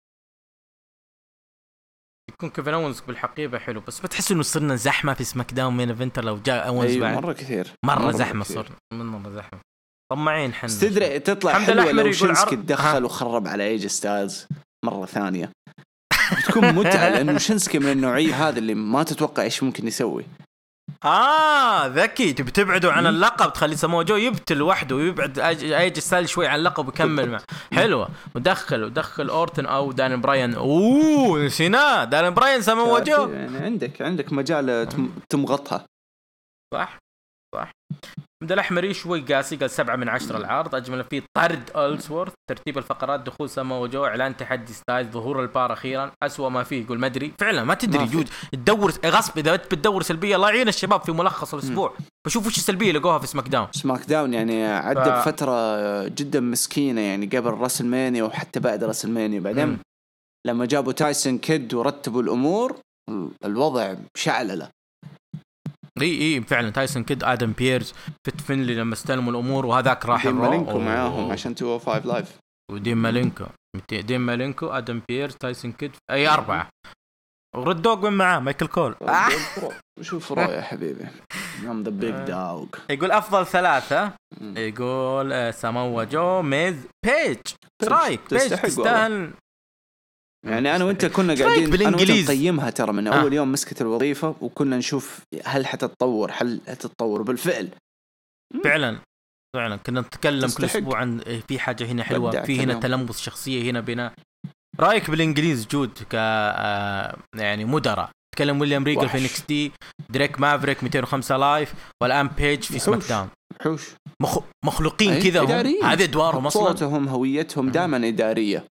يكون كيفن أونز بالحقيبة حلو، بس بتحس إنه صرنا زحمة في سماك داون مين إيفنتر لو جاء أونز أيوة بعد مرة كثير مرة زحمة صار مرة زحمة. طمعين حنا تدري تطلع حلوة لو شينسكي تدخل وخرب على ايج ستايلز مرة ثانية بتكون متعة، لأنه شينسكي من النوعية هذا اللي ما تتوقع إيش ممكن يسوي. ذكي، تبي تبعده عن اللقب، تخلي ساموا جو يبتل وحده ويبعد ايج ستايل شوي عن اللقب ويكمل معه. حلوه. ودخل اورتن او دان براين. نسينا دان براين ساموا جو. يعني عندك مجال تمغطها. صح. مد الأحمر شوي قاسي، قال 7 من 10 العرض. أجمل فيه طرد ألسورث، ترتيب الفقرات، دخول ساموا جو، إعلان تحدي ستايل، ظهور البار أخيرا. أسوأ ما فيه يقول ما أدري، فعلا ما تدري جود تدور غصب. إذا بتدور سلبية الله يعين الشباب في ملخص الأسبوع بشوف وش السلبية لقوها في سماك داون يعني عدى بفترة جدا مسكينة يعني قبل راسل مانيا وحتى بعد راسل مانيا. بعدين لما جابوا تايسون كيد ورتبوا الأمور الوضع شعلله. اي فعلا تايسون كيد، ادم بيرز، فيت فينلي لما استلموا الامور، وهذاك راح مالينكو معاهم عشان 205 لايف، وديم مالينكو ادم بيرز تايسون كيد، اي 4. وردوق من معاه مايكل كول. شوف رأي يا حبيبي I'm the big dog. يقول افضل 3 يقول ساموا جو، ميز، بيج. رايك بيج تستاهل يعني أنا وأنت كنا قاعدين أنا وأنت نقيمها ترى من أول يوم مسكت الوظيفة، وكنا نشوف هل حتتطور بالفعل. فعلا كنا نتكلم كل أسبوع عن في حاجة هنا حلوة، في هنا تلمس شخصية، هنا بناء. رأيك بالإنجليز جود يعني مدراء؟ تكلم ويليام ريجل في NXT، دريك مافريك 205 لايف، والآن بيج في سماك داون. مخلوقين كذا، هذه أدوارهم أصلا، صوتهم هويتهم دائما إدارية.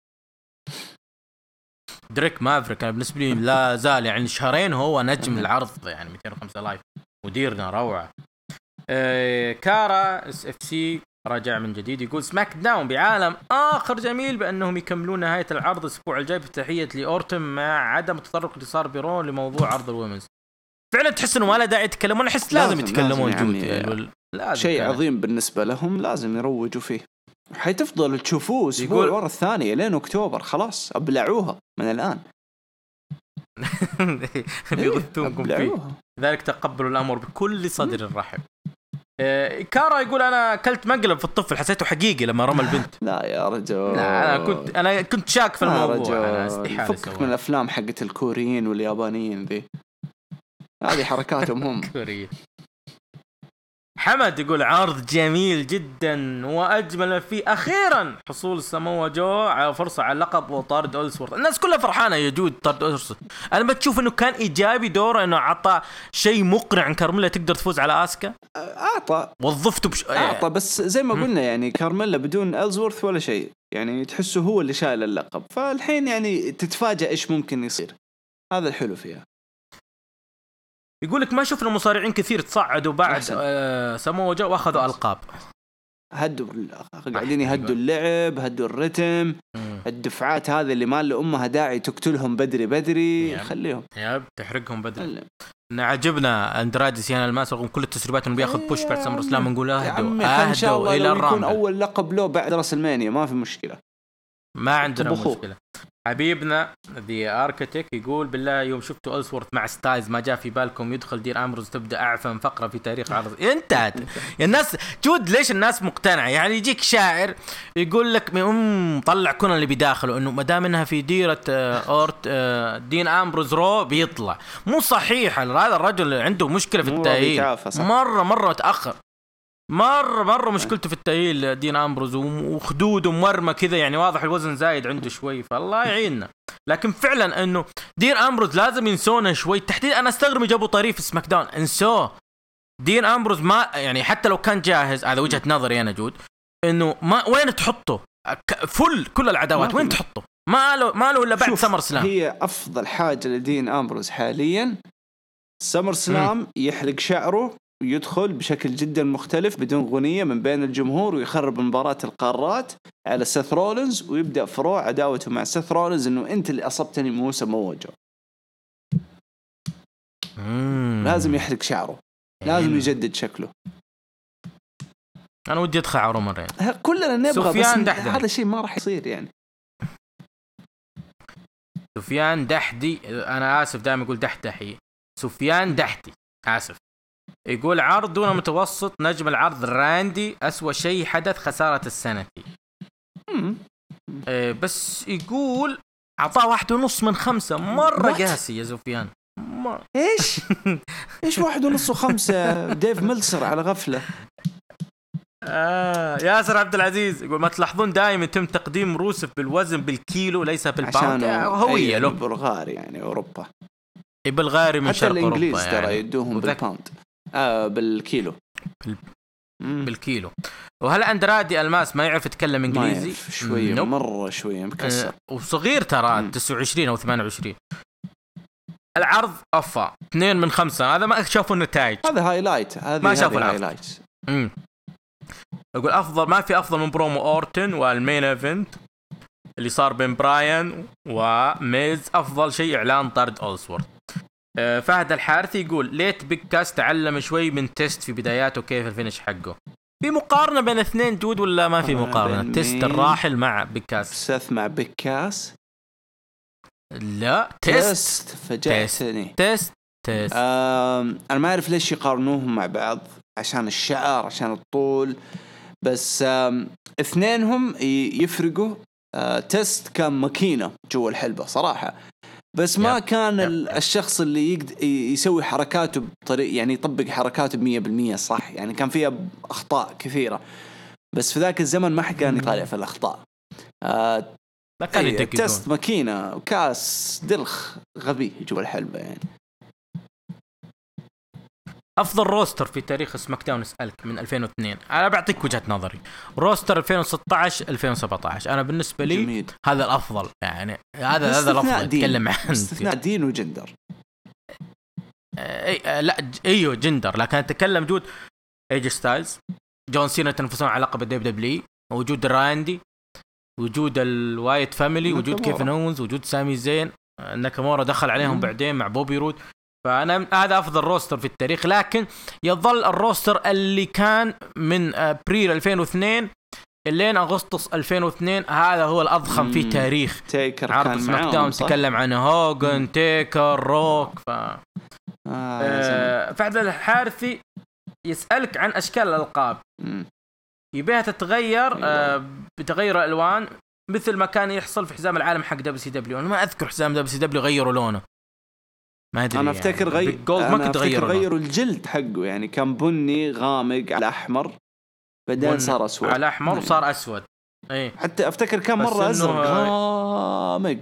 دريك مافريك أنا بالنسبة لي لا زال يعني شهرين هو نجم العرض، يعني 205 لايف مديرنا روعة. كارا FC رجع من جديد، يقول سماك داون بعالم آخر جميل بأنهم يكملون نهاية العرض الأسبوع الجاي بتحية لأورتن، مع عدم التطرق اللي صار برون لموضوع عرض الويمنز. فعلا تحس إنه ما له داعي يتكلمون، أحس لازم يتكلمون جود يعني شيء عظيم بالنسبة لهم لازم يروجوا فيه. حتفضل تشوفوه أسبوع ورا الثانية لين أكتوبر، خلاص أبلعوها من الآن. بيغثونكم فيه، لذلك تقبلوا الأمر بكل صدر رحب. كارا يقول أنا أكلت مقلب في الطفل، حسيته حقيقي لما رمى البنت. لا يا رجل، لا أنا كنت شاك في الموضوع. أنا استحالة فكك من الأفلام حقت الكوريين واليابانيين ذي، هذه حركاتهم هم. حمد يقول عرض جميل جدا وأجمل ما فيه أخيرا حصول ساموا جو على فرصة على اللقب وطارد ألسورث. الناس كلها فرحانة يجود طارد ألسورث. أنا بتشوف إنه كان إيجابي دوره، إنه عطى شيء مقنع عن كارميلا تقدر تفوز على آسكا. أعطى وظفته أعطى بس زي ما قلنا يعني كارميلا بدون ألسورث ولا شيء، يعني تحسه هو اللي شايل اللقب. فالحين يعني تتفاجأ إيش ممكن يصير، هذا الحلو فيها. يقولك ما شفنا مصارعين كثير تصعدوا بعد ساموا جو واخذوا ألقاب. هدوا قاعدين يهدوا اللعب، هدوا الرتم، الدفعات هذه اللي ما لأمها داعي تقتلهم بدري خليهم تحرقهم بدري. نعجبنا أندرادي سيانا الماس رغم كل التسريبات إنه بياخذ بوش بعد سمر سلام، نقول أهدوا إلى الرامبل، يكون أول لقب له بعد راس المانيا ما في مشكلة، ما عندنا مشكلة. حبيبنا ذي أركتيك يقول بالله يوم شفتوا ألسورث مع ستايلز ما جاء في بالكم يدخل دير أمبروز تبدأ أعفن فقرة في تاريخ عرض. انتهت يا الناس جود. ليش الناس مقتنعة؟ يعني يجيك شاعر يقول لك طلع كون اللي بداخله إنه مدام إنها في ديرة دين أمبروز رو بيطلع. مو صحيح، هذا الرجل عنده مشكلة في التأهيل، مرة متأخر، مرة مشكلته في التأهيل دين أمبروز، وخدوده مرمى كذا، يعني واضح الوزن زايد عنده شوي، فالله يعيننا. لكن فعلا انه دين أمبروز لازم ينسونه شوي تحديد. انا استغرب جابوا طريف في سماك داون، انسوه. دين أمبروز ما يعني حتى لو كان جاهز، هذا وجهة نظري انا جود، انه ما وين تحطه كل العداوات وين تحطه؟ ما له الا بعد سمر سلام. هي افضل حاجة لدين أمبروز حاليا سمر سلام، يحلق شعره ويدخل بشكل جدا مختلف بدون غنية من بين الجمهور، ويخرب مباراة القارات على سيث رولينز، ويبدأ فروع عداوته مع سيث رولينز انه انت اللي اصبتني مو ساموا جو. لازم يحرق شعره، لازم يجدد شكله. انا ودي ادخل عمره مرين، كلنا نبغى، بس هذا الشيء ما راح يصير. يعني سفيان دحدي، انا اسف دائما اقول دحدحي، سفيان دحدي اسف، يقول عرض دون متوسط نجم العرض راندي أسوأ شيء حدث خسارة السنة فيه. بس يقول عطاه 1.5 من 5، مرة قاسي يا سفيان. ايش ايش 1.5 و5 ديف ملسر على غفلة. ياسر عبد العزيز يقول ما تلاحظون دائما يتم تقديم روسف بالوزن بالكيلو ليس بالباوند؟ هوية له بلغاري يعني أوروبا، بلغاري من شرق أوروبا، حتى الإنجليز ترى يدوهم بالباوند بالكيلو. بالكيلو. وهل أندرادي الماس ما يعرف يتكلم إنجليزي؟ شوية مرة شوية مكسر. وصغير ترى 29 أو 28. العرض أفا 2 من 5. هذا ما شافوا النتائج، هذا هايلايت. ما شافوا الهايلايت. أقول أفضل، ما في أفضل من برومو أورتن والمين إيفنت اللي صار بين براين وميز. أفضل شيء إعلان طرد أولسورث. فهد الحارثي يقول ليت بيج كاس تعلم شوي من تيست في بداياته كيف الفينش حقه. في مقارنة بين اثنين جود ولا ما في مقارنة؟ تيست الراحل مع بيج كاس. سيث مع بيج كاس؟ لا تيست. فجأتني. تيست. أنا ما أعرف ليش يقارنوهم مع بعض، عشان الشعر عشان الطول، بس اثنينهم يفرقوا. تيست كان ماكينة جوا الحلبة صراحة، بس ما كان الشخص اللي يقدر يسوي حركاته بطريقة، يعني يطبق حركاته 100% صح، يعني كان فيها أخطاء كثيرة، بس في ذاك الزمن ما حد كان يطالع في الأخطاء. تيست ماكينة وكاس دلخ غبي جوا الحلبة يعني. أفضل روستر في تاريخ سماك داون أسألك من 2002. أنا بعطيك وجهة نظري. روستر 2016-2017 أنا بالنسبة لي جميل. هذا الأفضل يعني. هذا الأفضل. أتكلم عن استثناء دين وجندر. لا أيوه جندر، لكن أتكلم جود ايج ستايلز، جون سينا تنافسون على لقب الدبليو دبليو، وجود راندي، وجود الوايت فاميلي، وجود كيفن اونز، وجود سامي زين، ناكامورا دخل عليهم بعدين مع بوبي رود. فأنا هذا أفضل روستر في التاريخ، لكن يظل الروستر اللي كان من أبريل 2002 لين أغسطس 2002 هذا هو الأضخم في تاريخ عرض سماك داون. تكلم عن هوغن، تيكر، روك. فعد الحارثي يسألك عن أشكال الألقاب، يبيها تتغير بتغير الألوان مثل ما كان يحصل في حزام العالم حق WCW. أنا ما أذكر حزام WCW غيروا لونه، ما أدري. أنا أفتكر غيروا الجلد حقه، يعني كان بني غامق على أحمر، بعدين صار أسود على أحمر وصار أسود. إيه. حتى أفتكر كان مرة أزرق غامق.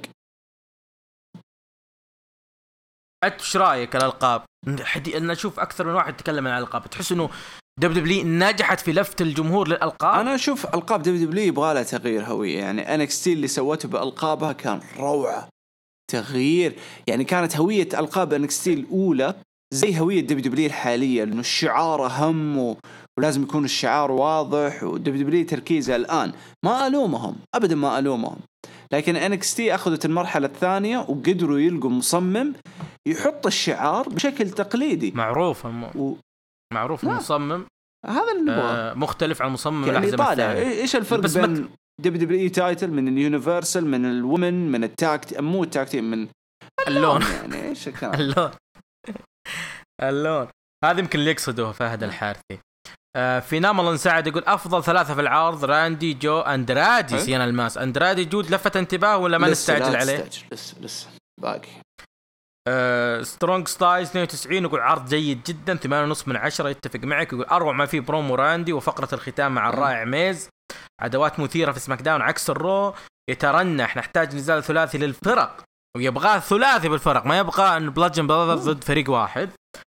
إيش رأيك الألقاب؟ أنا أشوف أكثر من واحد يتكلم عن الألقاب. تحس إنه WWE نجحت في لفت الجمهور للألقاب؟ أنا أشوف ألقاب WWE يبغى لها تغيير هوية. يعني NXT اللي سوته بألقابها كان روعة، تغيير. يعني كانت هوية ألقاب NXT الأولى زي هوية WWE الحالية، لأنه الشعار أهم ولازم يكون الشعار واضح، WWE تركيزها الآن. ما ألومهم أبدا، ما ألومهم، لكن NXT أخذت المرحلة الثانية وقدروا يلقوا مصمم يحط الشعار بشكل تقليدي معروف. معروف المصمم هذا اللي مختلف عن مصمم يعني الأحزمة الثانية. إيش الفرق بين WWE تايتل من اليونيفرسال، من الومن، من التاكت، مو التاكتين، من اللون يعني إيش الكلام؟ اللون هذا يمكن اللي يقصده فهد الحارثي. في نامل انسعد يقول أفضل 3 في العرض راندي، جو، أندرادي. سينا الماس أندرادي جود لفت انتباه ولا ما نستعجل عليه؟ لسه باقي. سترونج ستايلز 92 يقول عرض جيد جدا 8.5 من 10. يتفق معك، يقول أروع ما فيه برومو راندي وفقرة الختام مع الرائع ميز، عدوات مثيرة في سماك داون عكس الرو. يترنح نحتاج نزال ثلاثي للفرق، ويبغى ثلاثي بالفرق، ما يبغى أن بلاجن براذرز ضد فريق واحد.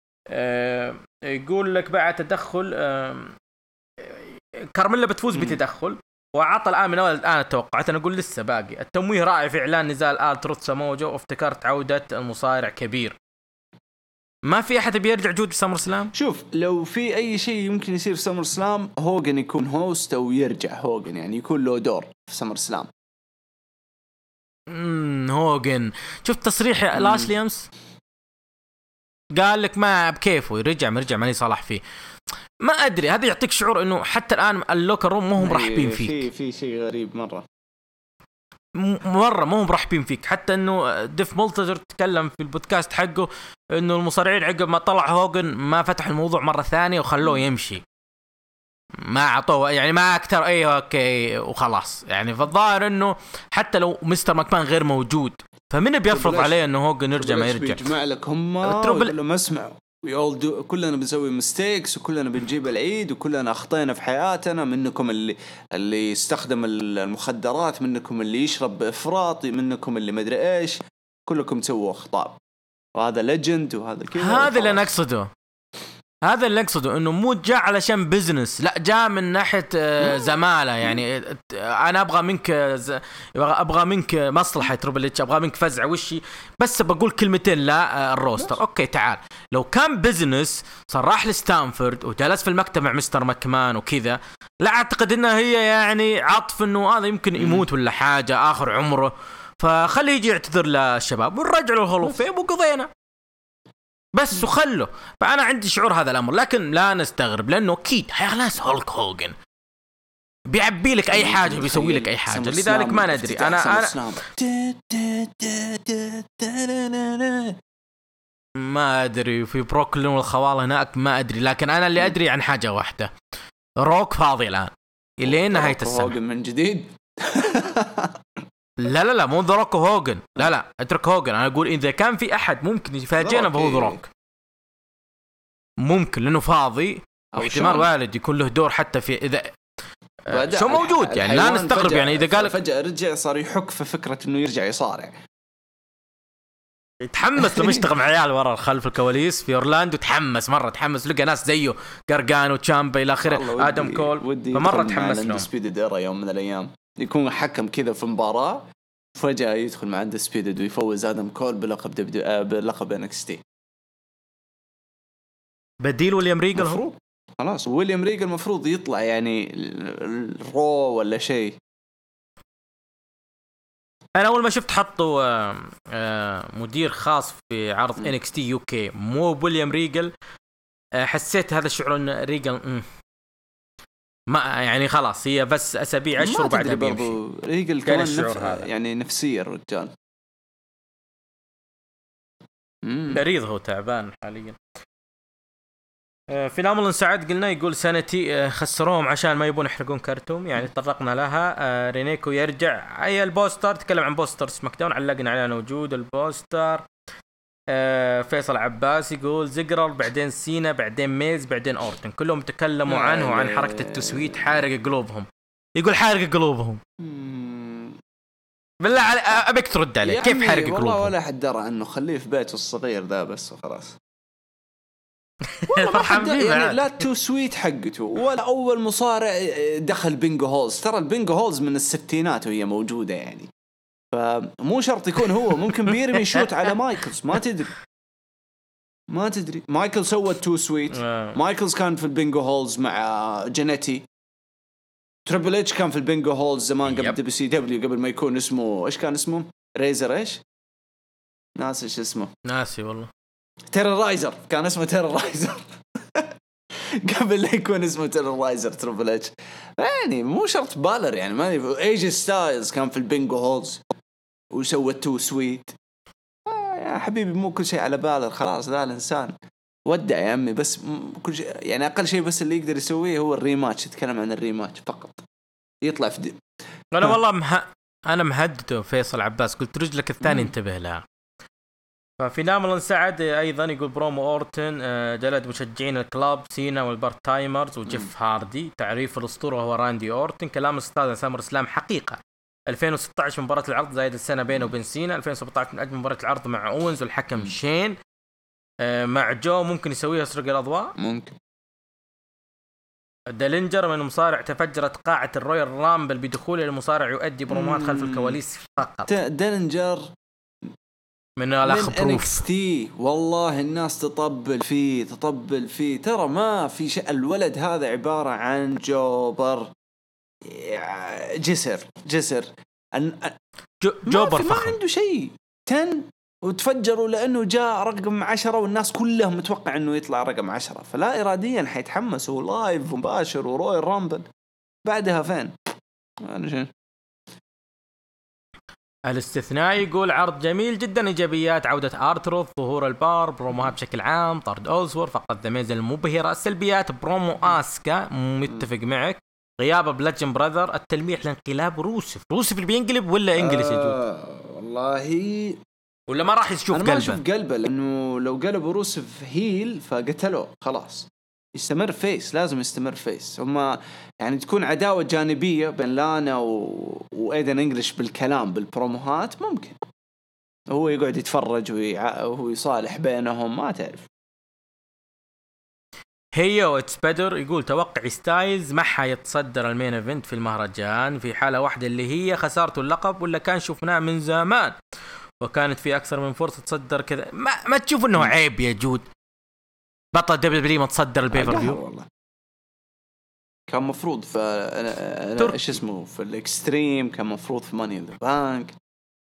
يقول لك بعد تدخل كارميلا بتفوز بتدخل، وعطى الآن من أول الآن توقعت. أنا أقول لسه باقي. التمويه رائع في إعلان نزال آل تروث ساموجو، وافتكرت عودة المصارع كبير. ما في أحد بيرجع جود في سمر سلام. شوف، لو في أي شيء يمكن يصير في سمر سلام، هوغن يكون هوست أو يرجع هوغن، يعني يكون له دور في سمر سلام. هوغن شفت تصريح لاشلي أمس قال لك ما بكيفه يرجع ماني صالح فيه. ما أدري، هذا يعطيك شعور إنه حتى الآن اللوكر روم ما هم مرحبين فيك. في شيء غريب مرة ما هم مرحبين فيك. حتى إنه ديف مولتجر تكلم في البودكاست حقه إنه المصارعين عقب ما طلع هوغن ما فتح الموضوع مرة ثانية وخلوه يمشي، ما عطوه يعني ما أكتر أيه أوكي وخلاص. يعني فالظاهر إنه حتى لو مستر ماكمان غير موجود، فمن بيفرض عليه إنه هوغن يرجع ما يرجع؟ يجمع لك هم ولا ما اسمعوا كلنا بنسوي ميستيكس، وكلنا بنجيب العيد، وكلنا أخطينا في حياتنا. منكم اللي يستخدم المخدرات، منكم اللي يشرب بإفراط، منكم اللي مدري إيش، كلكم تسووا أخطاء. وهذا ليجند وهذا كذا. هذا اللي نقصده، هذا اللي نقصده، انه مو جاء علشان بزنس، لا جاء من ناحيه زماله. يعني انا ابغى منك مصلحه تربل اتش، ابغى منك فزع وشي، بس بقول كلمتين لا الروستر. اوكي تعال، لو كان بزنس صراح لستانفورد وجلس في المكتب مع مستر ماكمان وكذا، لا اعتقد انها هي يعني عطف انه هذا يمكن يموت ولا حاجه اخر عمره، فخليه يجي يعتذر للشباب ونرجع له الهولو فيم وقضينا بس وخله. فأنا عندي شعور هذا الأمر، لكن لا نستغرب لأنه أكيد خلاص هولك هوجن بيعبي لك أي حاجة، بيسوي لك أي حاجة، لذلك ما ندري. أنا ما أدري في بروكلين والخوال هناك ما أدري، لكن أنا اللي أدري عن حاجة واحدة، روك فاضي الآن إلى نهاية السنة. هوجن من جديد؟ لا مو ذا روك وهوجن، لا اترك هوجن. انا اقول اذا كان في احد ممكن يفاجئنا فهو ذا روك، ممكن لانه فاضي او احتمال والد يكون له دور حتى في اذا شو موجود. يعني لا نستغرب، يعني اذا قال فجأة رجع صار يحك في فكرة انه يرجع يصارع، يتحمس لما يشتغل مع عيال ورا خلف الكواليس في اورلاندو، تحمس مره، تحمس لقى ناس زيه قرقان وتشامبا الى اخره، ادم كول، فمره تحمس له. سبيدد إيرا يوم من الايام يكون حكم كذا في مباراة، فجأة يدخل مع عند سبيدد ويفوز آدم كول بلقب NXT. بديل ويليام ريجل هو خلاص، ويليام ريجل المفروض يطلع يعني الرو ولا شيء. انا اول ما شفت حطوا مدير خاص في عرض NXT UK مو ويليام ريجل، حسيت هذا الشعور ان ريجل ما يعني خلاص هي بس اسابيع اشهر بعدها بيمشي. ريجل كمان يعني نفسيا الرجال مريض، هو تعبان حاليا. في نامل سعد قلنا يقول سنتي خسروهم عشان ما يبون يحرقون كرتوم، يعني طرقنا لها. رينيكو يرجع، اي البوستر تكلم عن بوستر سماك داون، علقنا على وجود البوستر. فيصل عباس يقول زيجرر، بعدين سينا، بعدين ميز، بعدين اورتن، كلهم تكلموا عنه وعن حركة التسويت حارق قلوبهم. يقول حارق قلوبهم بالله ابيك ترد عليه، يعني كيف حارق قلوبهم؟ والله ولا حد درى انه خليه في بيته الصغير ذا بس وخلاص. يعني لا التسويت حقته ولا اول مصارع دخل بينجو هولز، ترى البينجو هولز من الستينات وهي موجودة يعني، فمو شرط يكون هو، ممكن بيرمي شوت على مايكلز، ما تدري. مايكل سوى التو سويت، مايكلز كان في البينجو هولز مع جينيتي، تريبل اتش كان في البينجو هولز زمان قبل دبليو سي دبليو، قبل ما يكون اسمه ايش كان اسمه، ريزر ايش ناسي ايش اسمه، ناسي والله، تيررايزر، كان اسمه تيررايزر قبل لا يكون اسمه تيررايزر تريبل اتش. يعني مو شرط بالر، يعني ما ايجي ستايلز كان في البينجو هولز وسوى التو سويت. يا حبيبي مو كل شيء على بالر، خلاص ذا الانسان ودع يا عمي، بس كل شيء يعني اقل شيء بس اللي يقدر يسويه هو الريماتش، يتكلم عن الريماتش فقط، يطلع في انا والله انا مهدده فيصل عباس، قلت رجلك الثاني انتبه لها. ففي نامل سعد ايضا يقول برومو اورتن جلد مشجعين الكلاب سينا والبارت تايمرز وجيف هاردي، تعريف الاسطوره هو راندي اورتن، كلام الاستاذ سامر اسلام حقيقه. 2016 مباراة العرض زايد السنة بينه وبين سينا، 2017 من أجل مباراة العرض مع أوينز والحكم شين. مع جو ممكن يسويها يسرق الأضواء، ممكن. دالينجر من مصارع تفجرت قاعة الرويال رامبل بدخوله المصارع يؤدي برومات خلف الكواليس فقط. دالينجر من الأخ بروف والله الناس تطبل فيه ترى ما في شيء، الولد هذا عبارة عن جوبر جسر جوبر ما عنده شيء 10 وتفجروا لأنه جاء رقم 10 والناس كلهم متوقع أنه يطلع رقم 10، فلا إراديا حيتحمسوا لايف مباشر ورويال رامبل. بعدها فين أنا شيء الاستثناء يقول عرض جميل جدا، إيجابيات عودة آرتروث، ظهور البار، بروموها بشكل عام، طرد أوزور، فقط ذا ميز المبهرة. السلبيات برومو آسكا متفق معك، غياب بلاتجن براذر، التلميح لانقلاب روسف اللي بينقلب ولا إنجليز يجود؟ والله ولا ما راح يشوف أنا قلبه؟ ما أشوف قلبه، لأنه لو قلب روسف هيل فقتلوه خلاص. يستمر فيس، لازم يستمر فيس. هما يعني تكون عداوة جانبية بين لانا وإيدن إنجليش بالكلام بالبروموهات ممكن، هو يقعد يتفرج وهو يصالح بينهم، ما تعرف. هي واتس بيدر يقول توقعي ستايلز ما حيتصدر المين ايفنت في المهرجان في حالة واحدة اللي هي خسارته اللقب، ولا كان شفناه من زمان وكانت في أكثر من فرصة تصدر كذا. ما تشوف إنه عيب يا جود بطل دبليو ما تصدر البيفر فيو؟ والله كان مفروض في إيش اسمه في الإكستريم، كان مفروض في ماني إن ذا بانك.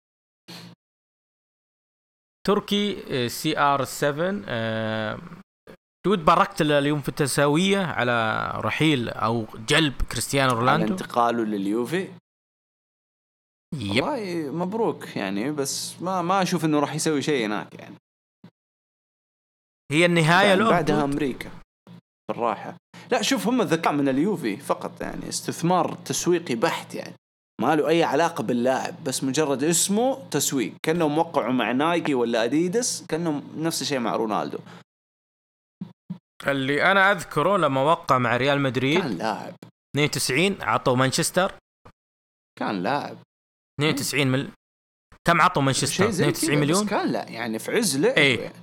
تركي سي ار 7 جود باركت اليوم في التساوية على رحيل أو جلب كريستيانو رونالدو، على انتقاله لليوفي. يب. والله مبروك يعني، بس ما أشوف إنه راح يسوي شيء هناك يعني. هي النهاية له بعدها أمريكا بالراحة. لا شوف، هم ذكاء من اليوفي فقط يعني، استثمار تسويقي بحت يعني، ما له أي علاقة باللاعب، بس مجرد اسمه تسويق، كأنه موقعوا مع نايكي ولا أديداس، كأنه نفس الشيء مع رونالدو. اللي أنا أذكره لما وقع مع ريال مدريد كان لاعب 92 عطوا مانشستر، كان لاعب 92 كم عطوا مانشستر؟ 92 مليون كان لا يعني في عز لعبه يعني.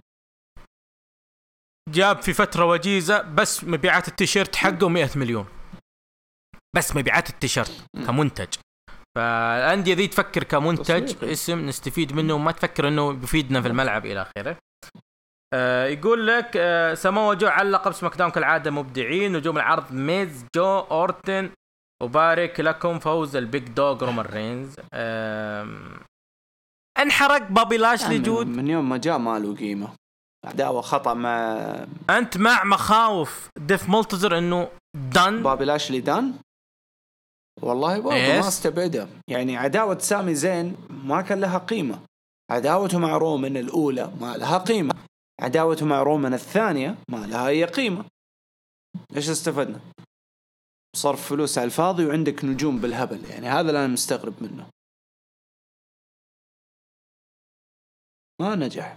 جاب في فترة وجيزة بس مبيعات التيشيرت حقه 100 مليون بس مبيعات التيشيرت كمنتج. فالأندية ذي تفكر كمنتج اسم نستفيد منه، وما تفكر انه بيفيدنا في الملعب الى اخره. يقول لك سمو جو على لقب سماك داون كالعادة مبدعين، نجوم العرض ميز جو أورتن، وبارك لكم فوز البيج دوغ رومان رينز. انحرق بابي لاشلي جود من يوم ما جاء ما له قيمة، عداوة خطأ مع أنت مع مخاوف ديف مولتزر إنه دان بابي لاشلي دان. والله برضه ما استبعده يعني. عداوة سامي زين ما كان لها قيمة، عداوته مع رومان الأولى ما لها قيمة، عداوته مع رومان الثانية ما لها أي قيمة. إيش استفدنا؟ صرف فلوس على الفاضي وعندك نجوم بالهبل يعني، هذا اللي أنا مستغرب منه. ما نجح.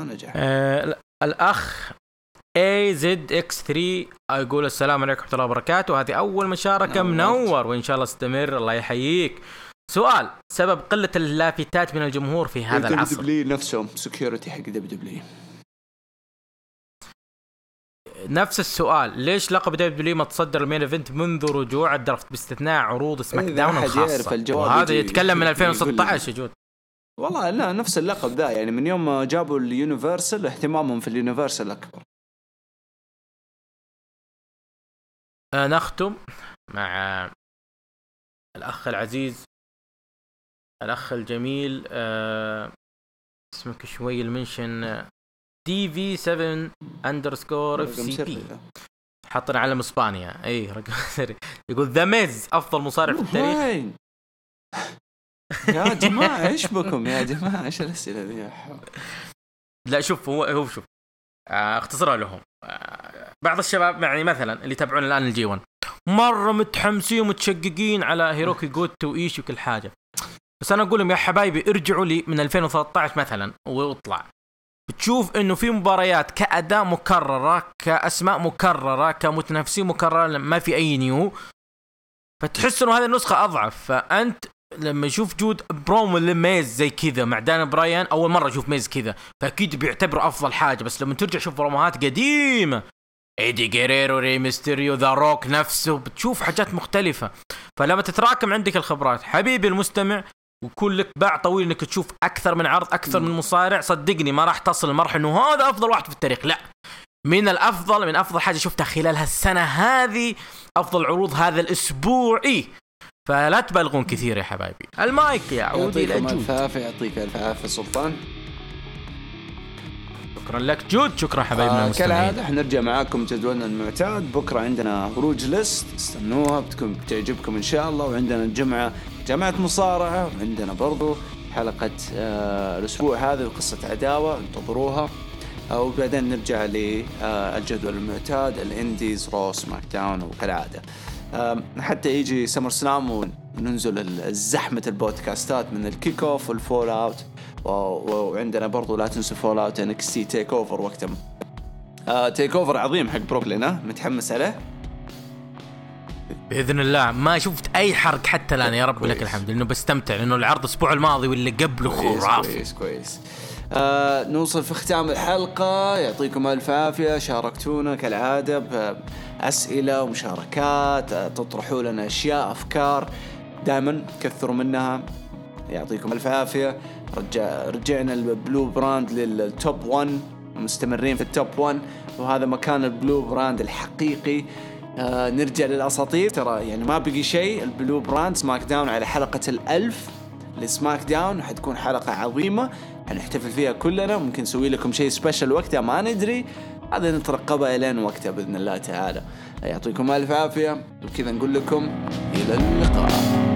الأخ AZX3 يقول السلام عليكم ورحمة الله وبركاته، هذه أول مشاركة، منور وإن شاء الله استمر، الله يحييك. سؤال: سبب قلة اللافتات من الجمهور في هذا العصر؟ دبليو نفسهم سكيورتي حق دبليو. نفس السؤال، ليش لقب دبليو ما تصدر المين ايفنت منذ رجوع الدرافت باستثناء عروض سماك داون الخاصة؟ وهذا يتكلم من 2016 يا جود. والله لا، نفس اللقب ذا يعني من يوم ما جابوا اليونيفرسال اهتمامهم في اليونيفرسال أكبر. نختم مع الأخ العزيز، الأخ الجميل، اسمك شوي المنشن DV7_FCP، حطنا علم اسبانيا. اي رقم سري. يقول ذا ميز افضل مصارع في التاريخ. يا جماعه ايش بكم يا جماعه؟ ايش الاسئله ذي؟ لا شوف، هو شوف، اختصرها لهم. بعض الشباب يعني مثلا اللي يتابعون الان الجي 1 مره متحمسين ومتشققين على هيروكي جوتو وايش وكل حاجه، بس انا اقول لهم يا حبايبي ارجعوا لي من 2013 مثلا واطلع، بتشوف انه في مباريات كأداء مكررة، كأسماء مكررة، كمتنافسين مكررة، ما في اي نيو، فتحس انه هذه النسخة اضعف. فانت لما يشوف جود برومو لميز زي كذا مع دان برايان، اول مرة اشوف ميز كذا، فاكيد بيعتبره افضل حاجة. بس لما ترجع شوف بروموهات قديمة، ايدي جيريرو، ري ميستيريو، ذا روك نفسه، بتشوف حاجات مختلفة. فلما تتراكم عندك الخبرات حبيبي المستمع، وكل لك باع طويل انك تشوف اكثر من عرض، اكثر من مصارع، صدقني ما راح تصل لمرحله انه هذا افضل واحد في التاريخ. لا، من الافضل، من افضل حاجه شفتها خلال هالسنه هذه، افضل عروض هذا الاسبوع. فلا تبالغون كثير يا حبايبي. المايك يعود الى جود. يعطيك الف عافيه سلطان. شكرا لك جود، شكرا حبايبنا المستمعين. كالعاده حنرجع معاكم جدولنا المعتاد. بكره عندنا خروج ليست، استنوها بتعجبكم ان شاء الله. وعندنا الجمعه جماعة مصارعة، وعندنا برضو حلقة الأسبوع هذا وقصة عداوة، انتظروها. وبعدين نرجع للجدول المعتاد، الانديز، رو، سماك داون، وكالعادة حتى يجي سمر سلام وننزل الزحمة البودكاستات من الكيك اوف والفول اوت وعندنا برضو لا تنسوا فول اوت NXT تيك اوفر وقتها. تيك اوفر عظيم حق بروكلين، متحمس عليه باذن الله. ما شفت اي حرق حتى الان يا رب لك الحمد، لانه بستمتع، لانه العرض الاسبوع الماضي واللي قبله خرافي. كويس. نوصل في ختام الحلقة، يعطيكم ألف عافية، شاركتونا كالعادة بأسئلة ومشاركات، تطرحوا لنا أشياء أفكار، دائما كثروا منها، يعطيكم ألف عافية. رجعنا البلو براند للتوب 1، مستمرين في التوب 1، وهذا مكان البلو براند الحقيقي. نرجع للأساطير، ترى يعني ما بقي شيء. البلو براند سماك داون على حلقة 1000 لسماك داون، حتكون حلقة عظيمة حنحتفل فيها كلنا، ممكن نسوي لكم شيء سبيشل وقتها ما ندري، هذا نترقبه إلين وقتها بإذن الله تعالى. يعطيكم ألف عافية، وكذا نقول لكم إلى اللقاء.